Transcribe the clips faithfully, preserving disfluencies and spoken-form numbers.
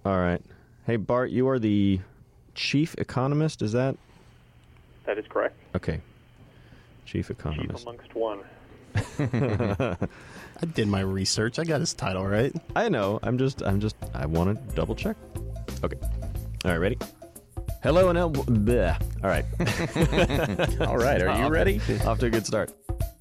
All right. Hey, Bart, you are the chief economist, is that? That is correct. Okay. Chief economist. Chief amongst one. I did my research. I got his title right. I know. I'm just, I'm just, I want to double check. Okay. All right, ready? Hello and el- bleh. All right. All right. Are you ready? Off to a good start.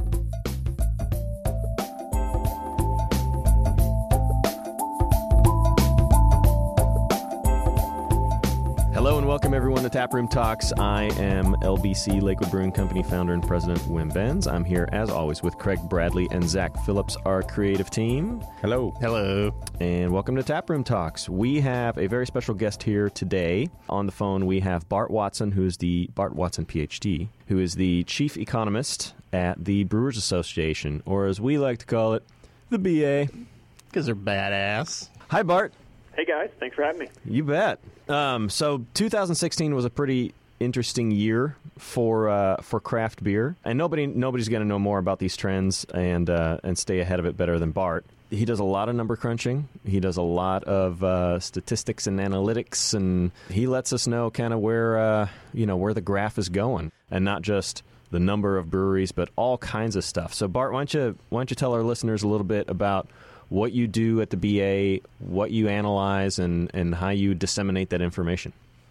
Hello and welcome everyone to Taproom Talks. I am L B C Lakewood Brewing Company founder and president Wim Benz. I'm here as always with Craig Bradley and Zach Phillips, our creative team. Hello. Hello. And welcome to Taproom Talks. We have a very special guest here today. On the phone we have Bart Watson, who's the Bart Watson P H D, who is the chief economist at the Brewers Association, or as we like to call it, the B A. Because they're badass. Hi, Bart. Hey, guys. Thanks for having me. You bet. Um, so two thousand sixteen was a pretty interesting year for uh, for craft beer, and nobody nobody's going to know more about these trends and uh, and stay ahead of it better than Bart. He does a lot of number crunching. He does a lot of uh, statistics and analytics, and he lets us know kind of where uh, you know where the graph is going, and not just the number of breweries, but all kinds of stuff. So Bart, why don't you why don't you tell our listeners a little bit about what you do at the B A, what you analyze, and, and how you disseminate that information?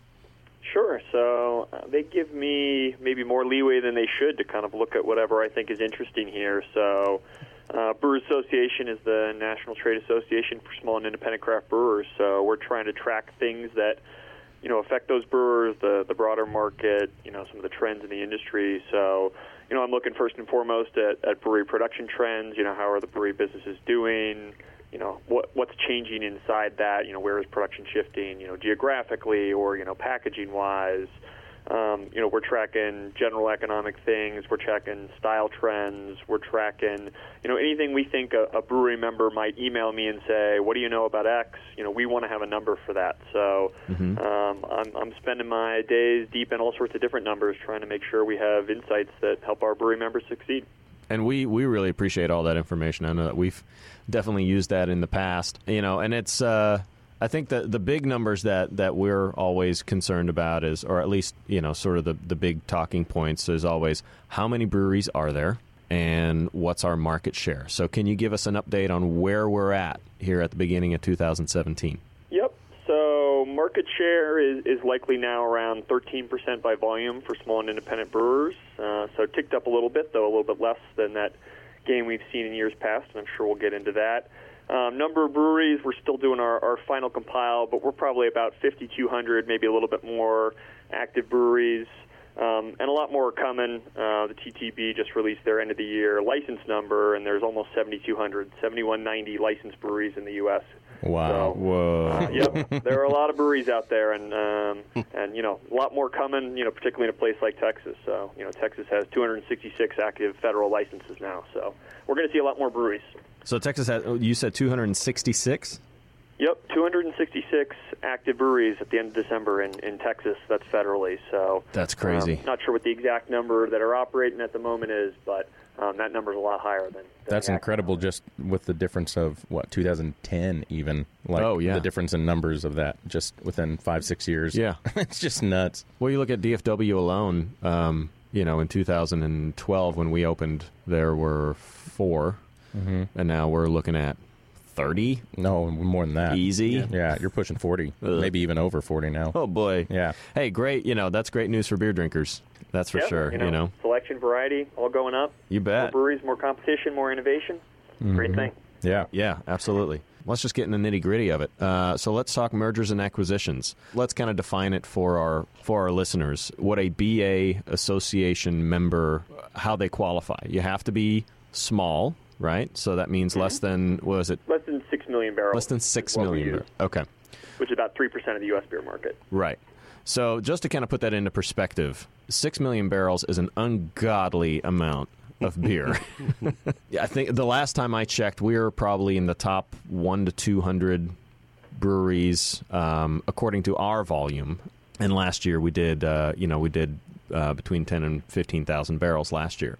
Sure. So uh, they give me maybe more leeway than they should to kind of look at whatever I think is interesting here. So uh, Brewers Association is the National Trade Association for Small and Independent Craft Brewers. So we're trying to track things that, you know, affect those brewers, the, the broader market, you know, some of the trends in the industry. So, you know, I'm looking first and foremost at, at brewery production trends. You know, how are the brewery businesses doing? You know, what what's changing inside that? You know, where is production shifting? You know, geographically or you know, packaging wise. Um, you know, we're tracking general economic things. We're tracking style trends. We're tracking, you know, anything we think a, a brewery member might email me and say, "What do you know about X?" You know, we want to have a number for that. So Mm-hmm. um, I'm, I'm spending my days deep in all sorts of different numbers, trying to make sure we have insights that help our brewery members succeed. And we, we really appreciate all that information. I know that we've definitely used that in the past. You know, and it's uh, I think the the big numbers that, that we're always concerned about is, or at least, you know, sort of the, the big talking points is always how many breweries are there and what's our market share. So can you give us an update on where we're at here at the beginning of two thousand seventeen? Yep. So market share is, is likely now around thirteen percent by volume for small and independent brewers. Uh, so ticked up a little bit, though a little bit less than that gain we've seen in years past, and I'm sure we'll get into that. Um, number of breweries, we're still doing our, our final compile, but we're probably about fifty-two hundred, maybe a little bit more active breweries, um, and a lot more are coming. Uh, the T T B just released their end of the year license number, and there's almost seventy-two hundred, seventy-one ninety licensed breweries in the U S Wow. So, Whoa. uh, yep, there are a lot of breweries out there, and um, and you know a lot more coming. You know, particularly in a place like Texas. So you know, Texas has two hundred sixty-six active federal licenses now. So we're going to see a lot more breweries. So Texas has, you said two hundred sixty-six? Yep, two hundred sixty-six active breweries at the end of December in, in Texas. That's federally. So That's crazy. Um, not sure what the exact number that are operating at the moment is, but um, that number is a lot higher than. than That's the incredible, active. just with the difference of, what, two thousand ten even. Like, Oh, yeah. the difference in numbers of that just within five, six years. Yeah. It's just nuts. Well, you look at D F W alone, um, you know, in two thousand twelve when we opened, there were four, Mm-hmm. and now we're looking at thirty? No, more than that. Easy? Yeah, yeah, you're pushing forty, Ugh. maybe even over forty now. Oh, boy. Yeah. Hey, great. You know, that's great news for beer drinkers. That's for Yep, sure, You know, you know. selection, variety, all going up. You More bet. breweries, more competition, more innovation. Great thing. Yeah. Yeah, absolutely. Let's just get in the nitty-gritty of it. Uh, so let's talk mergers and acquisitions. Let's kind of define it for our for our listeners, what a B A association member, how they qualify. You have to be small, right? So that means less than, what is it? Less than six million barrels. Less than six is what we million. use, bar- Okay, which is about three percent of the U S beer market. right. So just to kind of put that into perspective, six million barrels is an ungodly amount of beer. Yeah, I think the last time I checked, we were probably in the top one to two hundred breweries, um, according to our volume. And last year we did, uh, you know, we did uh, between ten and fifteen thousand barrels last year.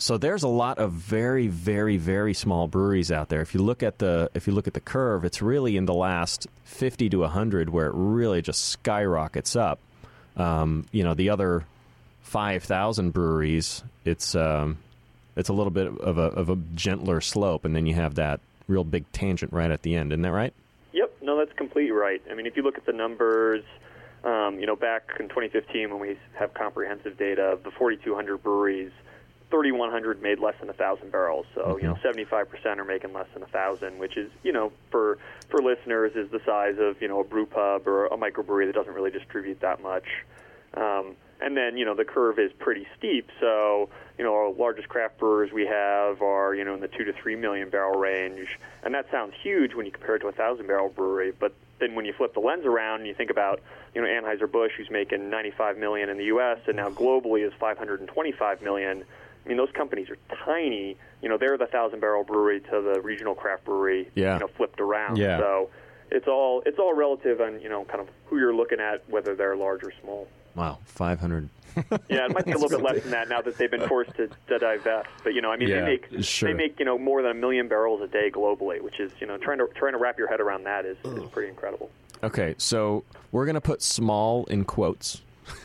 So there's a lot of very, very, very small breweries out there. If you look at the if you look at the curve, it's really in the last fifty to one hundred where it really just skyrockets up. Um, you know, the other five thousand breweries, it's um, it's a little bit of a of a gentler slope, and then you have that real big tangent right at the end. Isn't that right? Yep. No, that's completely right. I mean, if you look at the numbers, um, you know, back in twenty fifteen when we have comprehensive data of the forty-two hundred breweries, thirty-one hundred made less than one thousand barrels. So, mm-hmm. you know, seventy-five percent are making less than one thousand, which is, you know, for for listeners is the size of, you know, a brew pub or a microbrewery that doesn't really distribute that much. Um, and then, you know, the curve is pretty steep. So, you know, our largest craft brewers we have are, you know, in the two to three million barrel range. And that sounds huge when you compare it to a thousand barrel brewery. But then when you flip the lens around and you think about, you know, Anheuser-Busch, who's making ninety-five million in the U S and now globally is five hundred twenty-five million. I mean, those companies are tiny. You know, they're the thousand-barrel brewery to the regional craft brewery, yeah. you know, flipped around. Yeah. So it's all it's all relative on, you know, kind of who you're looking at, whether they're large or small. Wow, five hundred. Yeah, it might be a little bit less than that now that they've been forced to, to divest. But, you know, I mean, Yeah, they make sure. they make, you know, more than a million barrels a day globally, which is, you know, trying to trying to wrap your head around that is, is pretty incredible. Okay, so we're going to put small in quotes.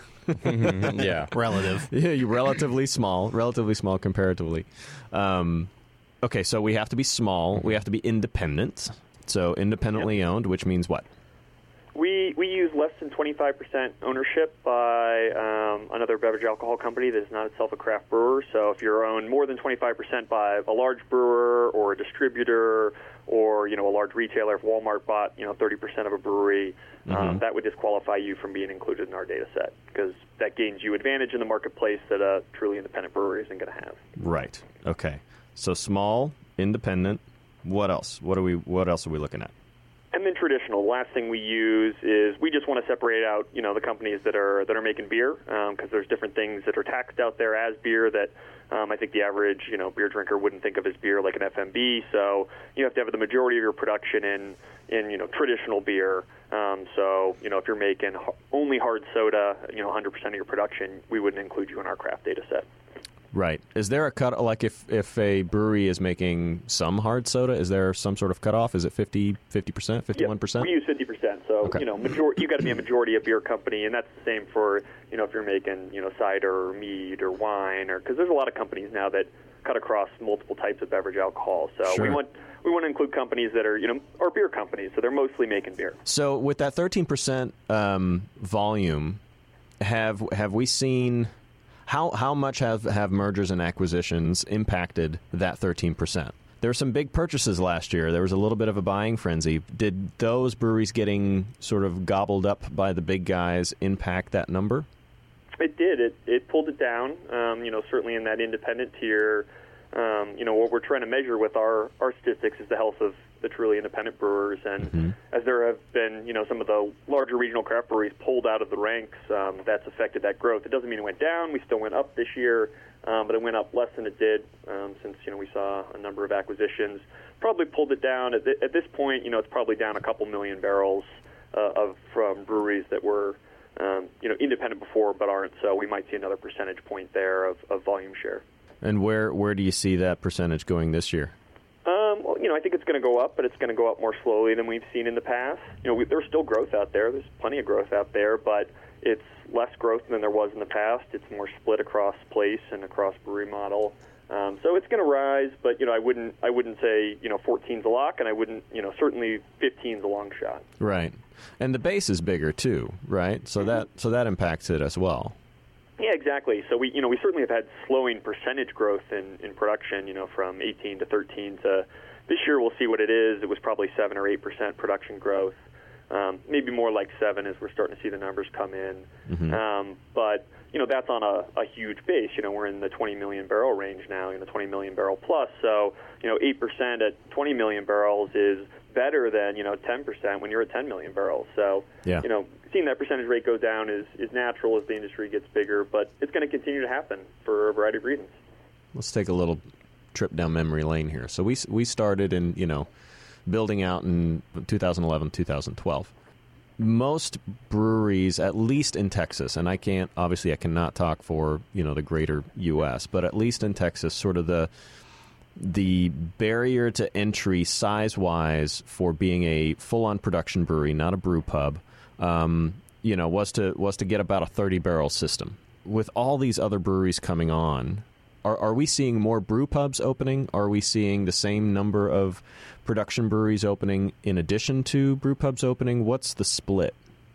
Yeah. Relative. Yeah, you relatively small, relatively small comparatively. Um, okay, so we have to be small. We have to be independent. So independently Yep. owned, which means what? We we use less than twenty-five percent ownership by um, another beverage alcohol company that is not itself a craft brewer. So if you're owned more than twenty-five percent by a large brewer or a distributor or, you know, a large retailer, if Walmart bought, you know, thirty percent of a brewery, um, Mhm. that would disqualify you from being included in our data set because that gains you advantage in the marketplace that a truly independent brewery isn't going to have. Right. Okay. So small, independent. What else? What are we? What else are we looking at? And then traditional. The last thing we use is we just want to separate out, you know, the companies that are that are making beer because um, there's different things that are taxed out there as beer that um, I think the average, you know, beer drinker wouldn't think of as beer like an F M B. So you have to have the majority of your production in in you know traditional beer. Um, so you know if you're making only hard soda, you know, one hundred percent of your production, we wouldn't include you in our craft data set. Right. Is there a cut? Like if, if a brewery is making some hard soda, is there some sort of cutoff? Is it fifty percent, fifty-one percent? We use fifty percent. So, Okay. you know, major- you got to be a majority of beer company, and that's the same for, you know, if you're making, you know, cider or mead or wine, or because there's a lot of companies now that cut across multiple types of beverage alcohol. So Sure. we want we want to include companies that are, you know, are beer companies, so they're mostly making beer. So with that thirteen percent um, volume, have have we seen how how much have, have mergers and acquisitions impacted that thirteen percent? There were some big purchases last year. There was a little bit of a buying frenzy. Did those breweries getting sort of gobbled up by the big guys impact that number? It did. It it pulled it down. Um, you know, certainly in that independent tier. Um, you know, what we're trying to measure with our, our statistics is the health of the truly independent brewers. And Mm-hmm. as there have been, you know, some of the larger regional craft breweries pulled out of the ranks, um, that's affected that growth. It doesn't mean it went down. We still went up this year, um, but it went up less than it did um, since, you know, we saw a number of acquisitions. Probably pulled it down. At, th- at this point, you know, it's probably down a couple million barrels uh, of from breweries that were, um, you know, independent before but aren't. So we might see another percentage point there of, of volume share. And where where do you see that percentage going this year? Um, well, you know, I think it's going to go up, but it's going to go up more slowly than we've seen in the past. You know, we, there's still growth out there. There's plenty of growth out there, but it's less growth than there was in the past. It's more split across place and across brewery model. Um, so it's going to rise, but you know, I wouldn't I wouldn't say you know fourteen's a lock, and I wouldn't you know certainly fifteen's a long shot. Right. And the base is bigger too, right? So that so that impacts it as well. Yeah, exactly. So we, you know, we certainly have had slowing percentage growth in, in production, you know, from eighteen to thirteen to this year. We'll see what it is. It was probably seven or eight percent production growth, um, maybe more like seven as we're starting to see the numbers come in. Mm-hmm. Um, but you know, that's on a, a huge base. You know, we're in the twenty million barrel range now, in the twenty million barrel plus. So you know, eight percent at twenty million barrels is better than you know ten percent when you're at ten million barrels. So Yeah. you know. Seeing that percentage rate go down is, is natural as the industry gets bigger, but it's going to continue to happen for a variety of reasons. Let's take a little trip down memory lane here. So we we started in, you know, building out in two thousand eleven, two thousand twelve. most breweries, at least in Texas, and I can't, obviously I cannot talk for, you know, the greater U S, but at least in Texas, sort of the the barrier to entry size-wise for being a full-on production brewery, not a brew pub, um, you know, was to was to get about a thirty-barrel system. With all these other breweries coming on, are are we seeing more brew pubs opening? Are we seeing the same number of production breweries opening in addition to brew pubs opening? What's the split?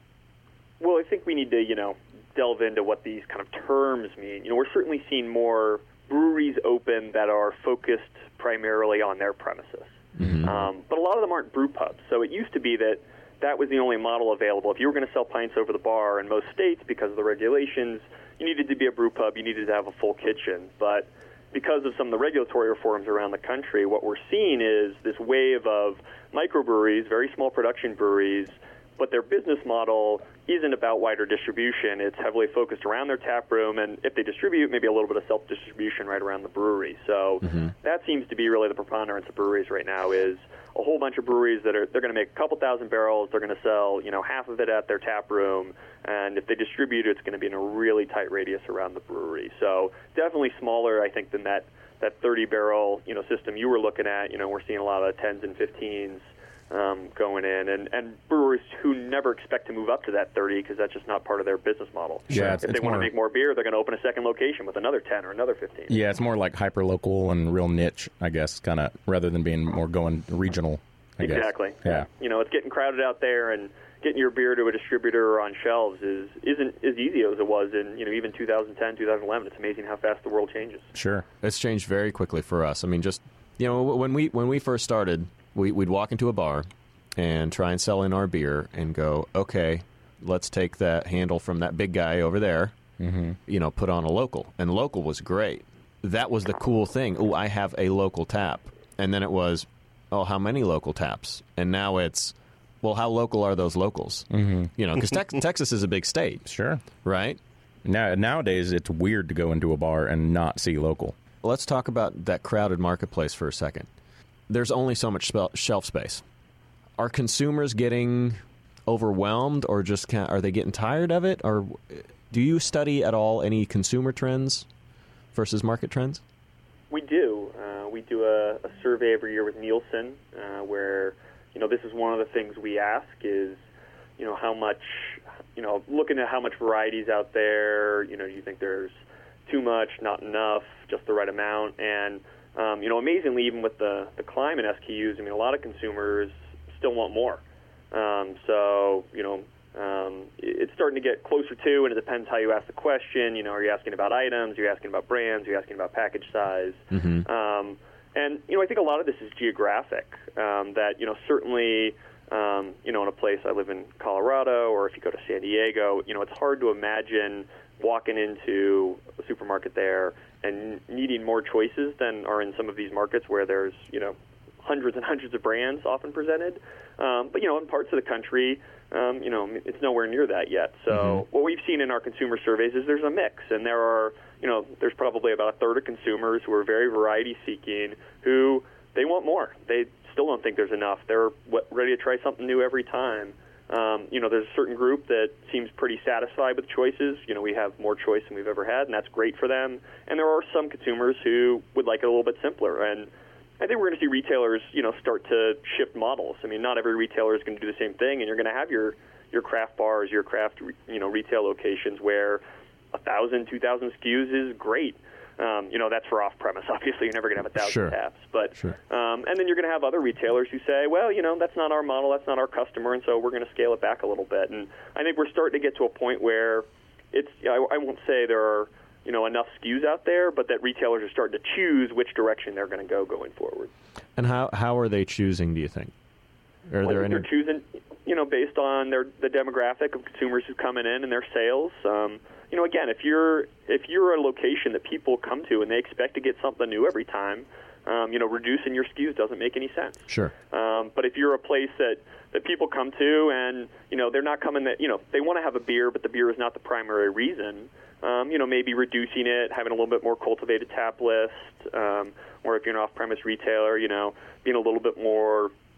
Well, I think we need to, you know, delve into what these kind of terms mean. You know, we're certainly seeing more breweries open that are focused primarily on their premises. Mm-hmm. Um, but a lot of them aren't brew pubs. So it used to be that that was the only model available. If you were going to sell pints over the bar in most states, because of the regulations, you needed to be a brew pub, you needed to have a full kitchen. But because of some of the regulatory reforms around the country, what we're seeing is this wave of microbreweries, very small production breweries, but their business model isn't about wider distribution. It's heavily focused around their tap room, and if they distribute, maybe a little bit of self-distribution right around the brewery. So mm-hmm. that seems to be really the preponderance of breweries right now, is a whole bunch of breweries that are they're going to make a couple thousand barrels. They're going to sell, you know, half of it at their tap room, and if they distribute, it's going to be in a really tight radius around the brewery. So definitely smaller, I think, than that that thirty-barrel, you know, system you were looking at. You know, we're seeing a lot of tens and fifteens. Um, going in, and, and brewers who never expect to move up to that thirty, because that's just not part of their business model. Yeah, it's, if it's they want more, to make more beer, they're going to open a second location with another ten or another fifteen. Yeah, it's more like hyper-local and real niche, I guess, kind of, rather than being more going regional, I guess. Exactly. Yeah. You know, it's getting crowded out there, and getting your beer to a distributor or on shelves is, isn't as easy as it was in, you know, even two thousand ten, two thousand eleven. It's amazing how fast the world changes. Sure. It's changed very quickly for us. I mean, just, you know, when we when we first started, we, we'd walk into a bar and try and sell in our beer and go, okay, let's take that handle from that big guy over there, mm-hmm. you know, put on a local. And local was great. That was the cool thing. Oh, I have a local tap. And then it was, oh, how many local taps? And now it's, well, how local are those locals? Mm-hmm. You know, because te- Texas is a big state. Sure. Right? Now, nowadays, it's weird to go into a bar and not see local. Let's talk about that crowded marketplace for a second. There's only so much spell- shelf space. Are consumers getting overwhelmed, or just kind of, are they getting tired of it? Or do you study at all any consumer trends versus market trends? We do. Uh, we do a, a survey every year with Nielsen, uh, where, you know, this is one of the things we ask is, you know, how much, you know, looking at how much variety is out there. You know, do you think there's too much, not enough, just the right amount? And, um, you know, amazingly, even with the, the climb in S K Us, I mean, a lot of consumers still want more. Um, so, you know, um, it's starting to get closer to, and it depends how you ask the question. You know, are you asking about items? Are you asking about brands? Are you asking about package size? Mm-hmm. Um, and, you know, I think a lot of this is geographic, um, that, you know, certainly, um, you know, in a place, I live in Colorado, or if you go to San Diego, you know, it's hard to imagine walking into a supermarket there and needing more choices than are in some of these markets where there's, you know, hundreds and hundreds of brands often presented. Um, but, you know, in parts of the country, um, you know, it's nowhere near that yet. So mm-hmm. what we've seen in our consumer surveys is there's a mix. And there are, you know, there's probably about a third of consumers who are very variety-seeking, who they want more. They still don't think there's enough. They're ready to try something new every time. Um, you know, there's a certain group that seems pretty satisfied with choices. You know, we have more choice than we've ever had, and that's great for them. And there are some consumers who would like it a little bit simpler. And I think we're going to see retailers, you know, start to shift models. I mean, not every retailer is going to do the same thing, and you're going to have your, your craft bars, your craft, you know, retail locations where a thousand, two thousand S K Us is great. Um, you know, that's for off-premise. Obviously, you're never going to have a thousand sure. taps. But sure. um, and then you're going to have other retailers who say, well, you know, that's not our model, that's not our customer, and so we're going to scale it back a little bit. And I think we're starting to get to a point where it's, I, I won't say there are, you know, enough S K Us out there, but that retailers are starting to choose which direction they're going to go going forward. And how how are they choosing, do you think? Are well, there any... They're choosing, you know, based on their the demographic of consumers who coming in and their sales. Um, you know, again, if you're if you're a location that people come to and they expect to get something new every time, um, you know, reducing your S K Us doesn't make any sense. Sure. Um, but if you're a place that, that people come to and, you know, they're not coming that, you know, they want to have a beer, but the beer is not the primary reason, um, you know, maybe reducing it, having a little bit more cultivated tap list, um, or if you're an off-premise retailer, you know, being a little bit more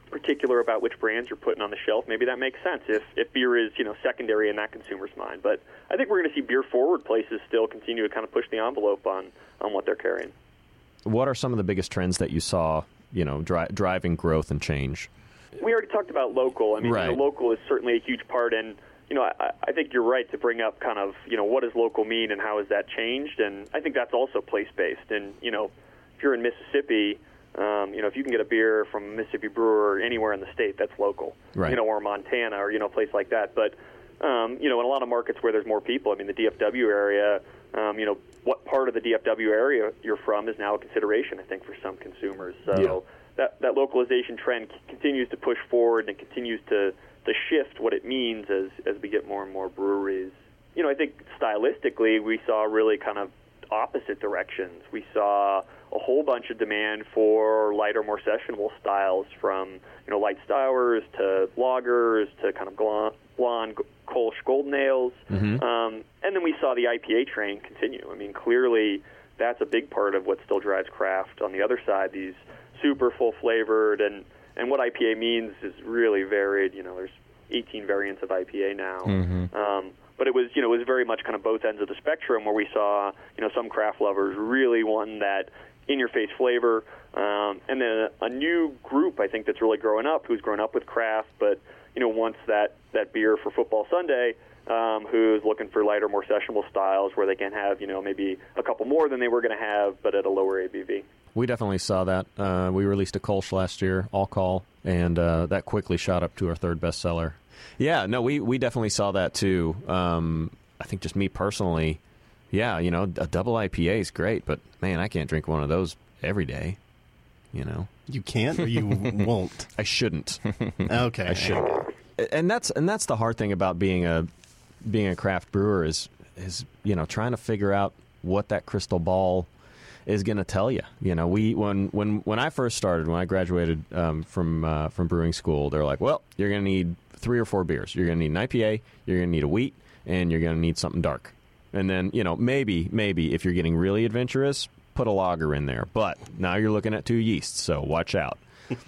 particular about which brands you're putting on the shelf, maybe that makes sense if, if beer is, you know, secondary in that consumer's mind. But I think we're going to see beer-forward places still continue to kind of push the envelope on, on what they're carrying. What are some of the biggest trends that you saw, you know, dri- driving growth and change? We already talked about local. I mean, right. you know, local is certainly a huge part, and you know, I, I think you're right to bring up kind of, you know, what does local mean and how has that changed? And I think that's also place-based. And, you know, if you're in Mississippi, um, you know, if you can get a beer from a Mississippi brewer anywhere in the state, that's local. Right. You know, or Montana or, you know, a place like that. But, um, you know, in a lot of markets where there's more people, I mean, the D F W area, um, you know, what part of the D F W area you're from is now a consideration, I think, for some consumers. So yeah. that, that localization trend c- continues to push forward and continues to to shift what it means as as we get more and more breweries. You know, I think stylistically we saw really kind of opposite directions. We saw a whole bunch of demand for lighter, more sessionable styles, from, you know, light sours to lagers to kind of blonde, blonde Kolsch golden ales. Mm-hmm. Um, and then we saw the I P A train continue. I mean, clearly that's a big part of what still drives craft. On the other side, these super full-flavored and And what I P A means is really varied. You know, there's eighteen variants of I P A now. Mm-hmm. Um, but it was, you know, it was very much kind of both ends of the spectrum, where we saw, you know, some craft lovers really wanting that in-your-face flavor, um, and then a, a new group, I think, that's really growing up, who's grown up with craft, but, you know, wants that, that beer for football Sunday, um, who's looking for lighter, more sessionable styles where they can have, you know, maybe a couple more than they were going to have, but at a lower A B V. We definitely saw that. Uh, we released a Kolsch last year, All Call, and uh, that quickly shot up to our third bestseller. Yeah, no, we, we definitely saw that too. Um, I think just me personally, yeah, you know, a double I P A is great, but man, I can't drink one of those every day. You know, You can't or you won't. I shouldn't. Okay. I shouldn't. And that's and that's the hard thing about being a being a craft brewer is is you know trying to figure out what that crystal ball is going to tell you. You know, we when when when I first started, when I graduated um, from uh, from brewing school, they're like, well, you're going to need three or four beers. You're going to need an I P A, you're going to need a wheat, and you're going to need something dark. And then, you know, maybe maybe if you're getting really adventurous, put a lager in there. But now you're looking at two yeasts, so watch out.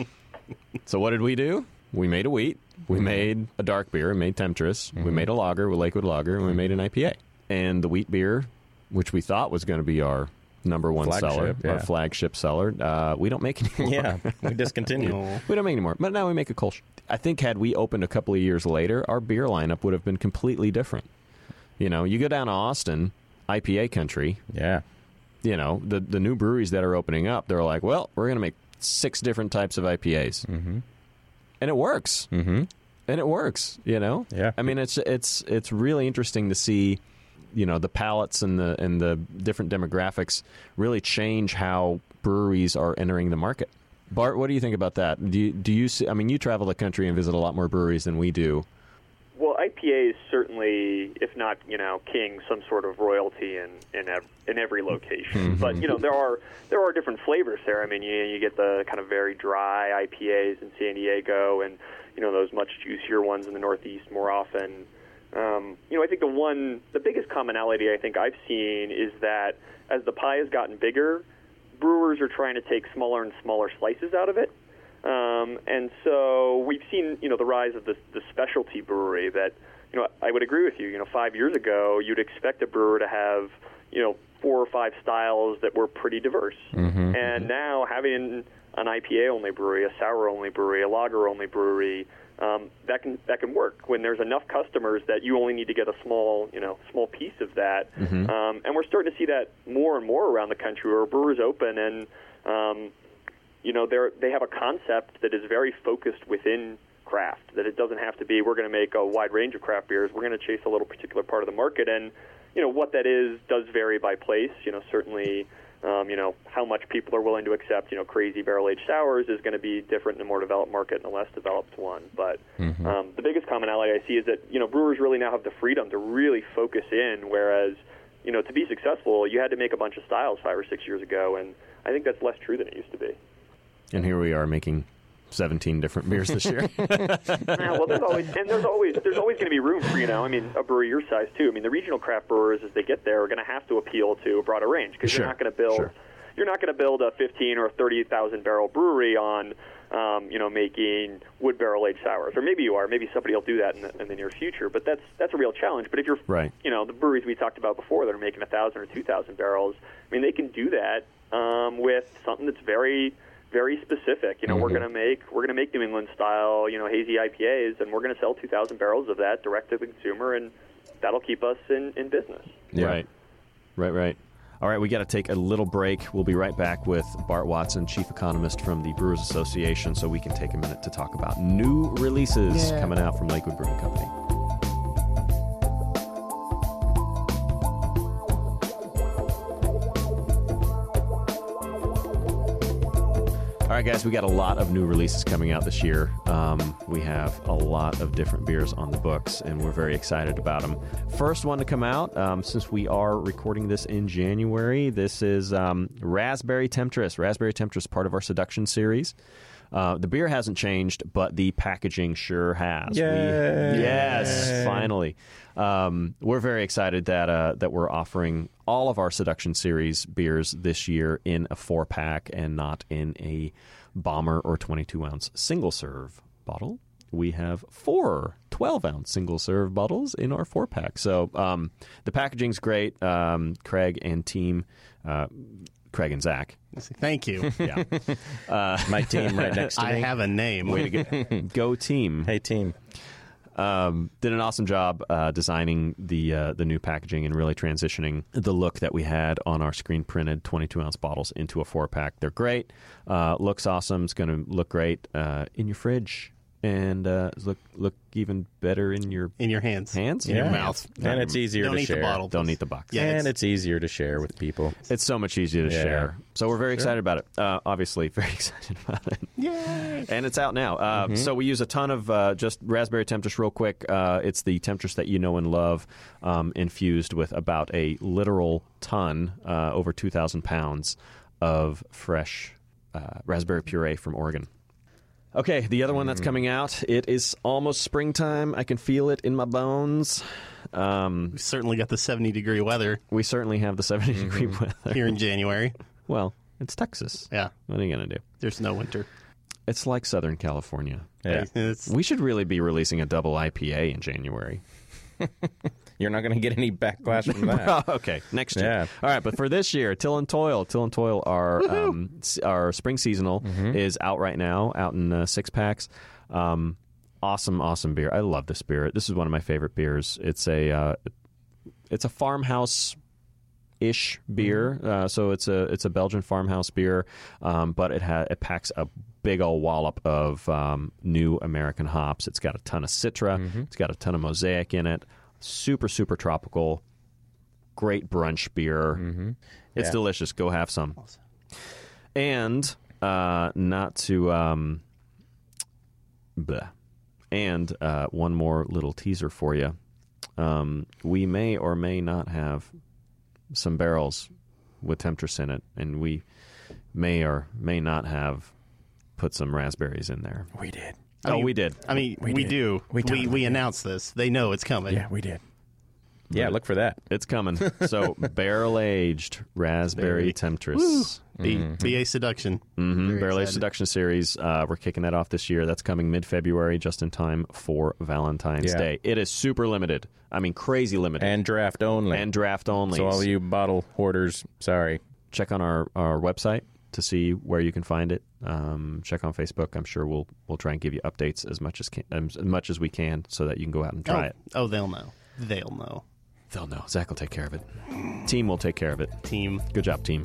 So what did we do? We made a wheat. We made a dark beer. We made Temptress. Mm-hmm. We made a lager with Lakewood Lager, and we made an I P A. And the wheat beer, which we thought was going to be our number one Flagship, seller, yeah. our flagship seller, uh, we don't make anymore. Yeah, we discontinued. No. We don't make anymore. But now we make a Kolsch. I think had we opened a couple of years later, our beer lineup would have been completely different. You know, you go down to Austin, I P A country. Yeah. You know, the the new breweries that are opening up, they're like, well, we're going to make six different types of I P As. Mm-hmm. And it works. Mm-hmm. And it works, you know? Yeah. I mean, it's it's it's really interesting to see, you know, the palates and the and the different demographics really change how breweries are entering the market. Bart, what do you think about that? Do you, do you see, I mean, you travel the country and visit a lot more breweries than we do. Well, I P A is certainly, if not, you know, king, some sort of royalty in in, ev- in every location. Mm-hmm. But you know, there are there are different flavors there. I mean, you you get the kind of very dry I P As in San Diego, and you know those much juicier ones in the Northeast more often. Um, you know, I think the one, the biggest commonality I think I've seen is that as the pie has gotten bigger, brewers are trying to take smaller and smaller slices out of it. Um, and so we've seen, you know, the rise of the, the specialty brewery that, you know, I would agree with you. You know, five years ago, you'd expect a brewer to have, you know, four or five styles that were pretty diverse. Mm-hmm. And now having an I P A-only brewery, a sour-only brewery, a lager-only brewery, um, that can that can work when there's enough customers that you only need to get a small, you know, small piece of that. Mm-hmm. Um, and we're starting to see that more and more around the country where brewers open and, um, you know, they they have a concept that is very focused within craft, that it doesn't have to be we're going to make a wide range of craft beers. We're going to chase a little particular part of the market. And, you know, what that is does vary by place. You know, certainly, um, you know, how much people are willing to accept, you know, crazy barrel-aged sours is going to be different in a more developed market and a less developed one. But Mm-hmm. um, the biggest commonality I see is that, you know, brewers really now have the freedom to really focus in, whereas, you know, to be successful, you had to make a bunch of styles five or six years ago, and I think that's less true than it used to be. And here we are making seventeen different beers this year. Yeah, well, there's always and there's always there's always going to be room for, you know, I mean, a brewery your size too. I mean, the regional craft brewers, as they get there, are going to have to appeal to a broader range because Sure, you're not going to build sure. you're not going to build a fifteen or thirty thousand barrel brewery on um, you know, making wood barrel aged sours, or maybe you are. Maybe somebody will do that in the, in the near future. But that's that's a real challenge. But if you're, Right. you know, the breweries we talked about before that are making a thousand or two thousand barrels, I mean, they can do that um, with something that's very, very specific. You know, Mm-hmm. we're going to make we're going to make New England style, you know, hazy I P As, and we're going to sell two thousand barrels of that direct to the consumer, and that'll keep us in, in business. Yeah. Right. Right, right. All right, we got to take a little break. We'll be right back with Bart Watson, chief economist from the Brewers Association, so we can take a minute to talk about new releases coming out from Lakewood Brewing Company. All right, guys, we got a lot of new releases coming out this year. Um, we have a lot of different beers on the books, and we're very excited about them. First one to come out, um, since we are recording this in January, this is um, Raspberry Temptress. Raspberry Temptress, part of our Seduction series. Uh, the beer hasn't changed, but the packaging sure has. Yay. We, yes, finally. Um, we're very excited that uh, that we're offering all of our Seduction series beers this year in a four pack and not in a bomber or twenty-two ounce single serve bottle. We have four twelve ounce single serve bottles in our four pack. So um, the packaging's great. Um, Craig and team, uh, Craig and Zach. Thank you. Yeah. My team right next to I me. have a name. Way to go. Go team. Hey, team. Um, did an awesome job uh, designing the uh, the new packaging and really transitioning the look that we had on our screen printed twenty-two ounce bottles into a four pack. They're great. Uh, looks awesome. It's going to look great uh, in your fridge and uh, look look even better in your In your hands. hands, In your Yeah. mouth. And it's easier Don't to eat share. the bottle. Don't please. eat the box. Yeah, and it's- it's easier to share with people. It's so much easier to Yeah. share. So we're very excited about it. Uh, obviously, very excited about it. Yay. And it's out now. Uh, So we use a ton of uh, just Raspberry Temptress real quick. Uh, it's the Temptress that you know and love, um, infused with about a literal ton, uh, over two thousand pounds of fresh uh, raspberry puree from Oregon. Okay, the other one that's coming out, it is almost springtime. I can feel it in my bones. Um, We certainly got the seventy degree weather we certainly have the seventy degree weather. here in January. Well, it's Texas. Yeah. What are you going to do? There's no winter. It's like Southern California. Yeah. It's, We should really be releasing a double I P A in January. You're not going to get any backlash from that. Oh, okay, next year. Yeah. All right, but for this year, Till and Toil, Till and Toil, our um, s- our spring seasonal is out right now, out in uh, six packs. Um, awesome, awesome beer. I love this beer. This is one of my favorite beers. It's a uh, it's a farmhouse ish beer. Uh, so it's a it's a Belgian farmhouse beer, um, but it ha- it packs a big old wallop of um, new American hops. It's got a ton of Citra. It's got a ton of Mosaic in it. Super super tropical. Great brunch beer. It's Yeah. delicious. Go have some. And uh, not to um, bleh. And uh, one more little teaser for you. Um, we may or may not have some barrels with Temptress in it, and we may or may not have put some raspberries in there. We did. Oh, mean, we did. I mean, we, We did. do. We We, totally we, did. announced this. They know it's coming. Yeah, we did. Yeah, look for that. It's coming. So barrel-aged raspberry Very- Temptress. B, B A Seduction. Mm-hmm. Very Barrel Aged excited. Seduction series. Uh, we're kicking that off this year. That's coming mid-February, just in time for Valentine's Yeah. Day. It is super limited. I mean, crazy limited. And draft only. And draft only. So all you bottle hoarders, sorry. Check on our, our website to see where you can find it. Um, check on Facebook. I'm sure we'll we'll try and give you updates as much as can, as much as we can, so that you can go out and try oh, it. oh, they'll know. They'll know. They'll know. Zach will take care of it. Team will take care of it. Team. Good job, team.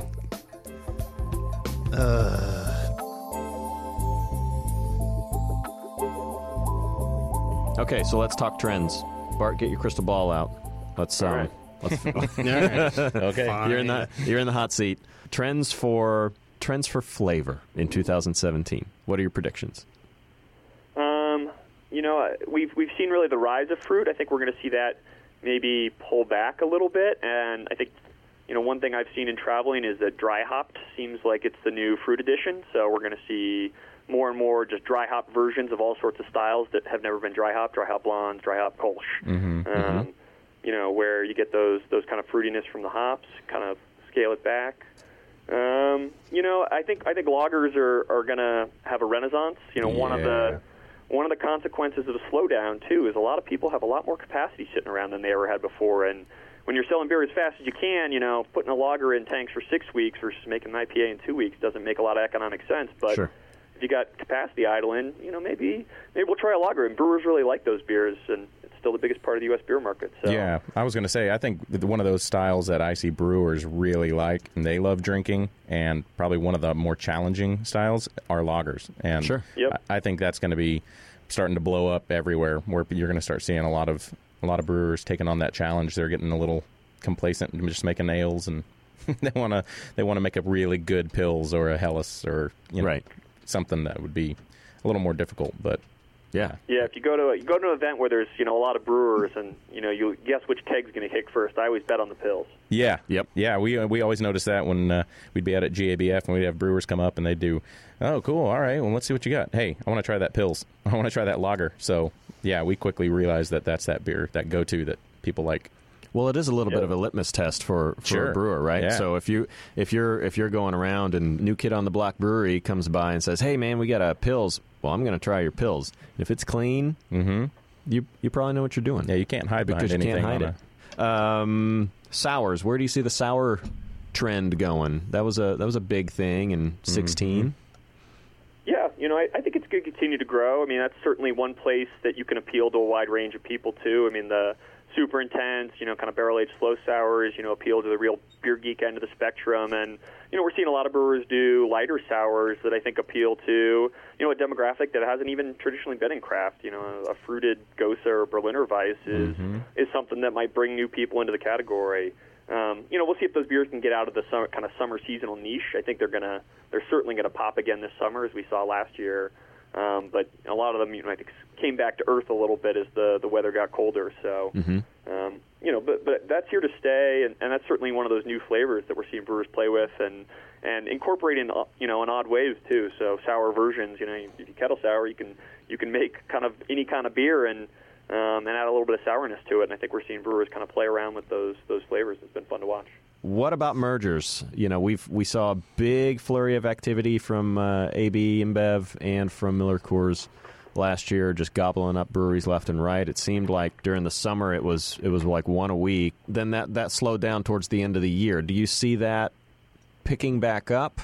Okay, so let's talk trends. Bart, get your crystal ball out. Let's um, All right. let's All right. Okay. Fine. you're in the you're in the hot seat. Trends for trends for flavor in two thousand seventeen. What are your predictions? Um, you know, uh, we've we've seen really the rise of fruit. I think we're going to see that maybe pull back a little bit. And I think, you know, one thing I've seen in traveling is that dry hopped seems like it's the new fruit addition. So we're going to see more and more just dry hop versions of all sorts of styles that have never been dry hop, dry hop blondes, dry hop kolsch. Mm-hmm, um, You know, where you get those those kind of fruitiness from the hops, kind of scale it back. Um, you know, I think I think lagers are, are going to have a renaissance. You know, one of the one of the consequences of the slowdown too is a lot of people have a lot more capacity sitting around than they ever had before. And when you're selling beer as fast as you can, you know, putting a lager in tanks for six weeks versus making an I P A in two weeks doesn't make a lot of economic sense. But Sure. if you got capacity idling, you know, maybe maybe we'll try a lager. And brewers really like those beers, and it's still the biggest part of the U S beer market. So. Yeah, I was going to say, I think that one of those styles that I see brewers really like and they love drinking, and probably one of the more challenging styles are lagers. And Sure. Yep. I I think that's going to be starting to blow up everywhere, where you're going to start seeing a lot of a lot of brewers taking on that challenge. They're getting a little complacent and just making ales, and they want to they want to make a really good Pils or a Helles or you know, Right. something that would be a little more difficult, but. Yeah. Yeah, if you go to you go to an event where there's you know a lot of brewers and you know you guess which keg's going to kick first, I always bet on the Pils. Yeah. Yep. Yeah, we uh, we always noticed that when uh, we'd be out at G A B F and we'd have brewers come up and they'd do, oh, cool, all right, well, let's see what you got. Hey, I want to try that Pils. I want to try that lager. So, yeah, we quickly realized that that's that beer, that go-to that people like. Well, it is a little Yeah. bit of a litmus test for, for Sure. a brewer, right? Yeah. So if you if you're if you're going around and New Kid on the Block Brewery comes by and says, "Hey, man, we got a Pils," well, I'm going to try your Pils. If it's clean, Mm-hmm. you you probably know what you're doing. Yeah, you can't hide because you behind can't anything. hide on it. Um, sours. Where do you see the sour trend going? That was a that was a big thing in sixteen. Yeah, you know, I, I think it's going to continue to grow. I mean, that's certainly one place that you can appeal to a wide range of people, too. I mean, the super intense, you know, kind of barrel-aged slow sours, you know, appeal to the real beer geek end of the spectrum. And, you know, we're seeing a lot of brewers do lighter sours that I think appeal to, you know, a demographic that hasn't even traditionally been in craft. You know, a fruited Gose or Berliner Weiss is, Mhm. is something that might bring new people into the category. Um, you know, we'll see if those beers can get out of the summer, kind of summer seasonal niche. I think they're gonna, they're certainly gonna pop again this summer, as we saw last year. Um, but a lot of them, you know, I think came back to earth a little bit as the the weather got colder. So, Mhm. um, you know, but but that's here to stay, and, and that's certainly one of those new flavors that we're seeing brewers play with and and incorporate in, you know, in odd ways too. So sour versions, you know, if you kettle sour, you can you can make kind of any kind of beer and. Um, and add a little bit of sourness to it, and I think we're seeing brewers kind of play around with those those flavors. It's been fun to watch. What about mergers? You know, we've we saw a big flurry of activity from uh, A B InBev and from Miller Coors last year, just gobbling up breweries left and right. It seemed like during the summer it was it was like one a week. Then that that slowed down towards the end of the year. Do you see that picking back up?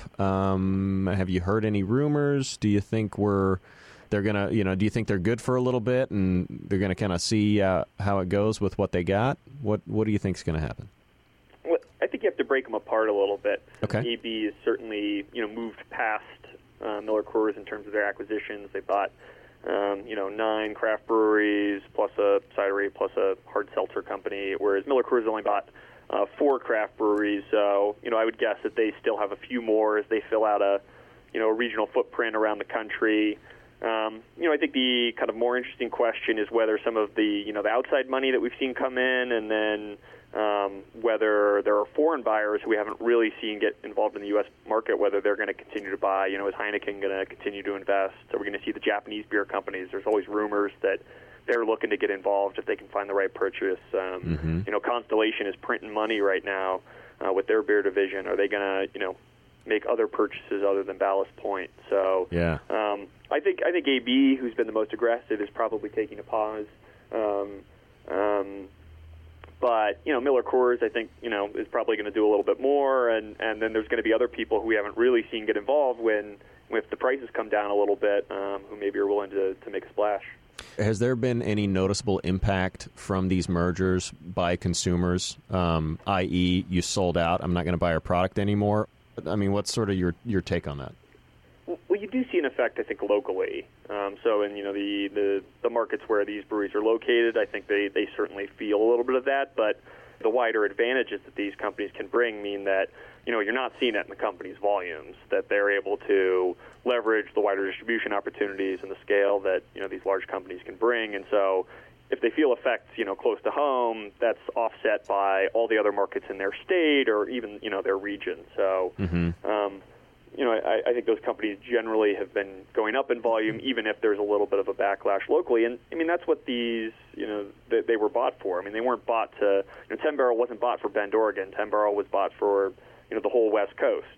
Um, have you heard any rumors? Do you think we're they're gonna, you know, do you think they're good for a little bit and they're gonna kind of see uh, how it goes with what they got? What What do you think's gonna happen? Well, I think you have to break them apart a little bit. Okay. A B has certainly, you know, moved past uh, Miller Coors in terms of their acquisitions. They bought, um, you know, nine craft breweries plus a cidery plus a hard seltzer company, whereas Miller Coors only bought uh, four craft breweries. So, you know, I would guess that they still have a few more as they fill out a, you know, a regional footprint around the country. Um, you know, I think the kind of more interesting question is whether some of the, you know, the outside money that we've seen come in, and then um, whether there are foreign buyers who we haven't really seen get involved in the U S market, whether they're going to continue to buy. You know, is Heineken going to continue to invest? Are we going to see the Japanese beer companies? There's always rumors that they're looking to get involved if they can find the right purchase. Um, Mm-hmm. You know, Constellation is printing money right now uh, with their beer division. Are they going to, you know, make other purchases other than Ballast Point? So Yeah. um, I think I think A B, who's been the most aggressive, is probably taking a pause. Um, um, but you know, Miller Coors, I think, you know, is probably going to do a little bit more, and, and then there's going to be other people who we haven't really seen get involved when if the prices come down a little bit, um, who maybe are willing to, to make a splash. Has there been any noticeable impact from these mergers by consumers, um, that is, you sold out, I'm not going to buy your product anymore? I mean, what's sort of your, your take on that? Well, you do see an effect, I think, locally. Um, so in, you know, the, the, the markets where these breweries are located, I think they, they certainly feel a little bit of that. But the wider advantages that these companies can bring mean that, you know, you're not seeing it in the company's volumes, that they're able to leverage the wider distribution opportunities and the scale that, you know, these large companies can bring. And so if they feel effects, you know, close to home, that's offset by all the other markets in their state or even, you know, their region. So, Mm-hmm. um, you know, I, I think those companies generally have been going up in volume, even if there's a little bit of a backlash locally. And, I mean, that's what these, you know, they, they were bought for. I mean, they weren't bought to, you know, ten Barrel wasn't bought for Bend, Oregon. ten Barrel was bought for, you know, the whole West Coast.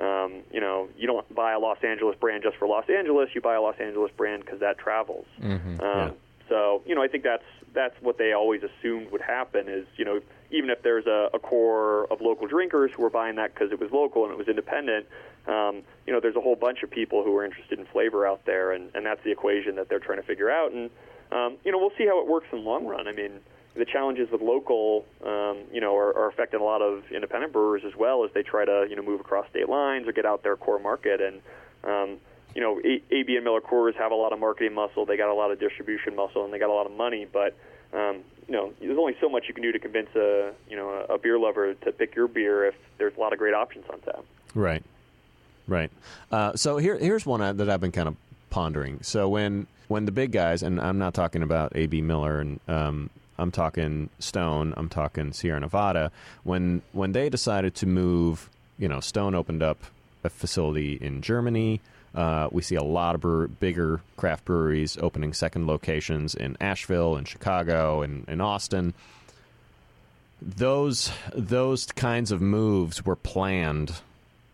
Um, you know, you don't buy a Los Angeles brand just for Los Angeles. You buy a Los Angeles brand because that travels. Mm-hmm. Um, Yeah. So, you know, I think that's that's what they always assumed would happen is, you know, even if there's a, a core of local drinkers who are buying that because it was local and it was independent, um, you know, there's a whole bunch of people who are interested in flavor out there, and, and that's the equation that they're trying to figure out. And, um, you know, we'll see how it works in the long run. I mean, the challenges with local, um, you know, are, are affecting a lot of independent brewers as well as they try to, you know, move across state lines or get out their core market. And, um, you know, A- AB and Miller Coors have a lot of marketing muscle. They got a lot of distribution muscle, and they got a lot of money. But, um, you know, there's only so much you can do to convince a, you know, a beer lover to pick your beer if there's a lot of great options on tap. Right, right. Uh, so here, here's one I- that I've been kind of pondering. So when when the big guys, and I'm not talking about A B Miller, and um, I'm talking Stone, I'm talking Sierra Nevada, when when they decided to move, you know, Stone opened up a facility in Germany. Uh, we see a lot of brewer, bigger craft breweries opening second locations in Asheville and Chicago and, and Austin. Those those kinds of moves were planned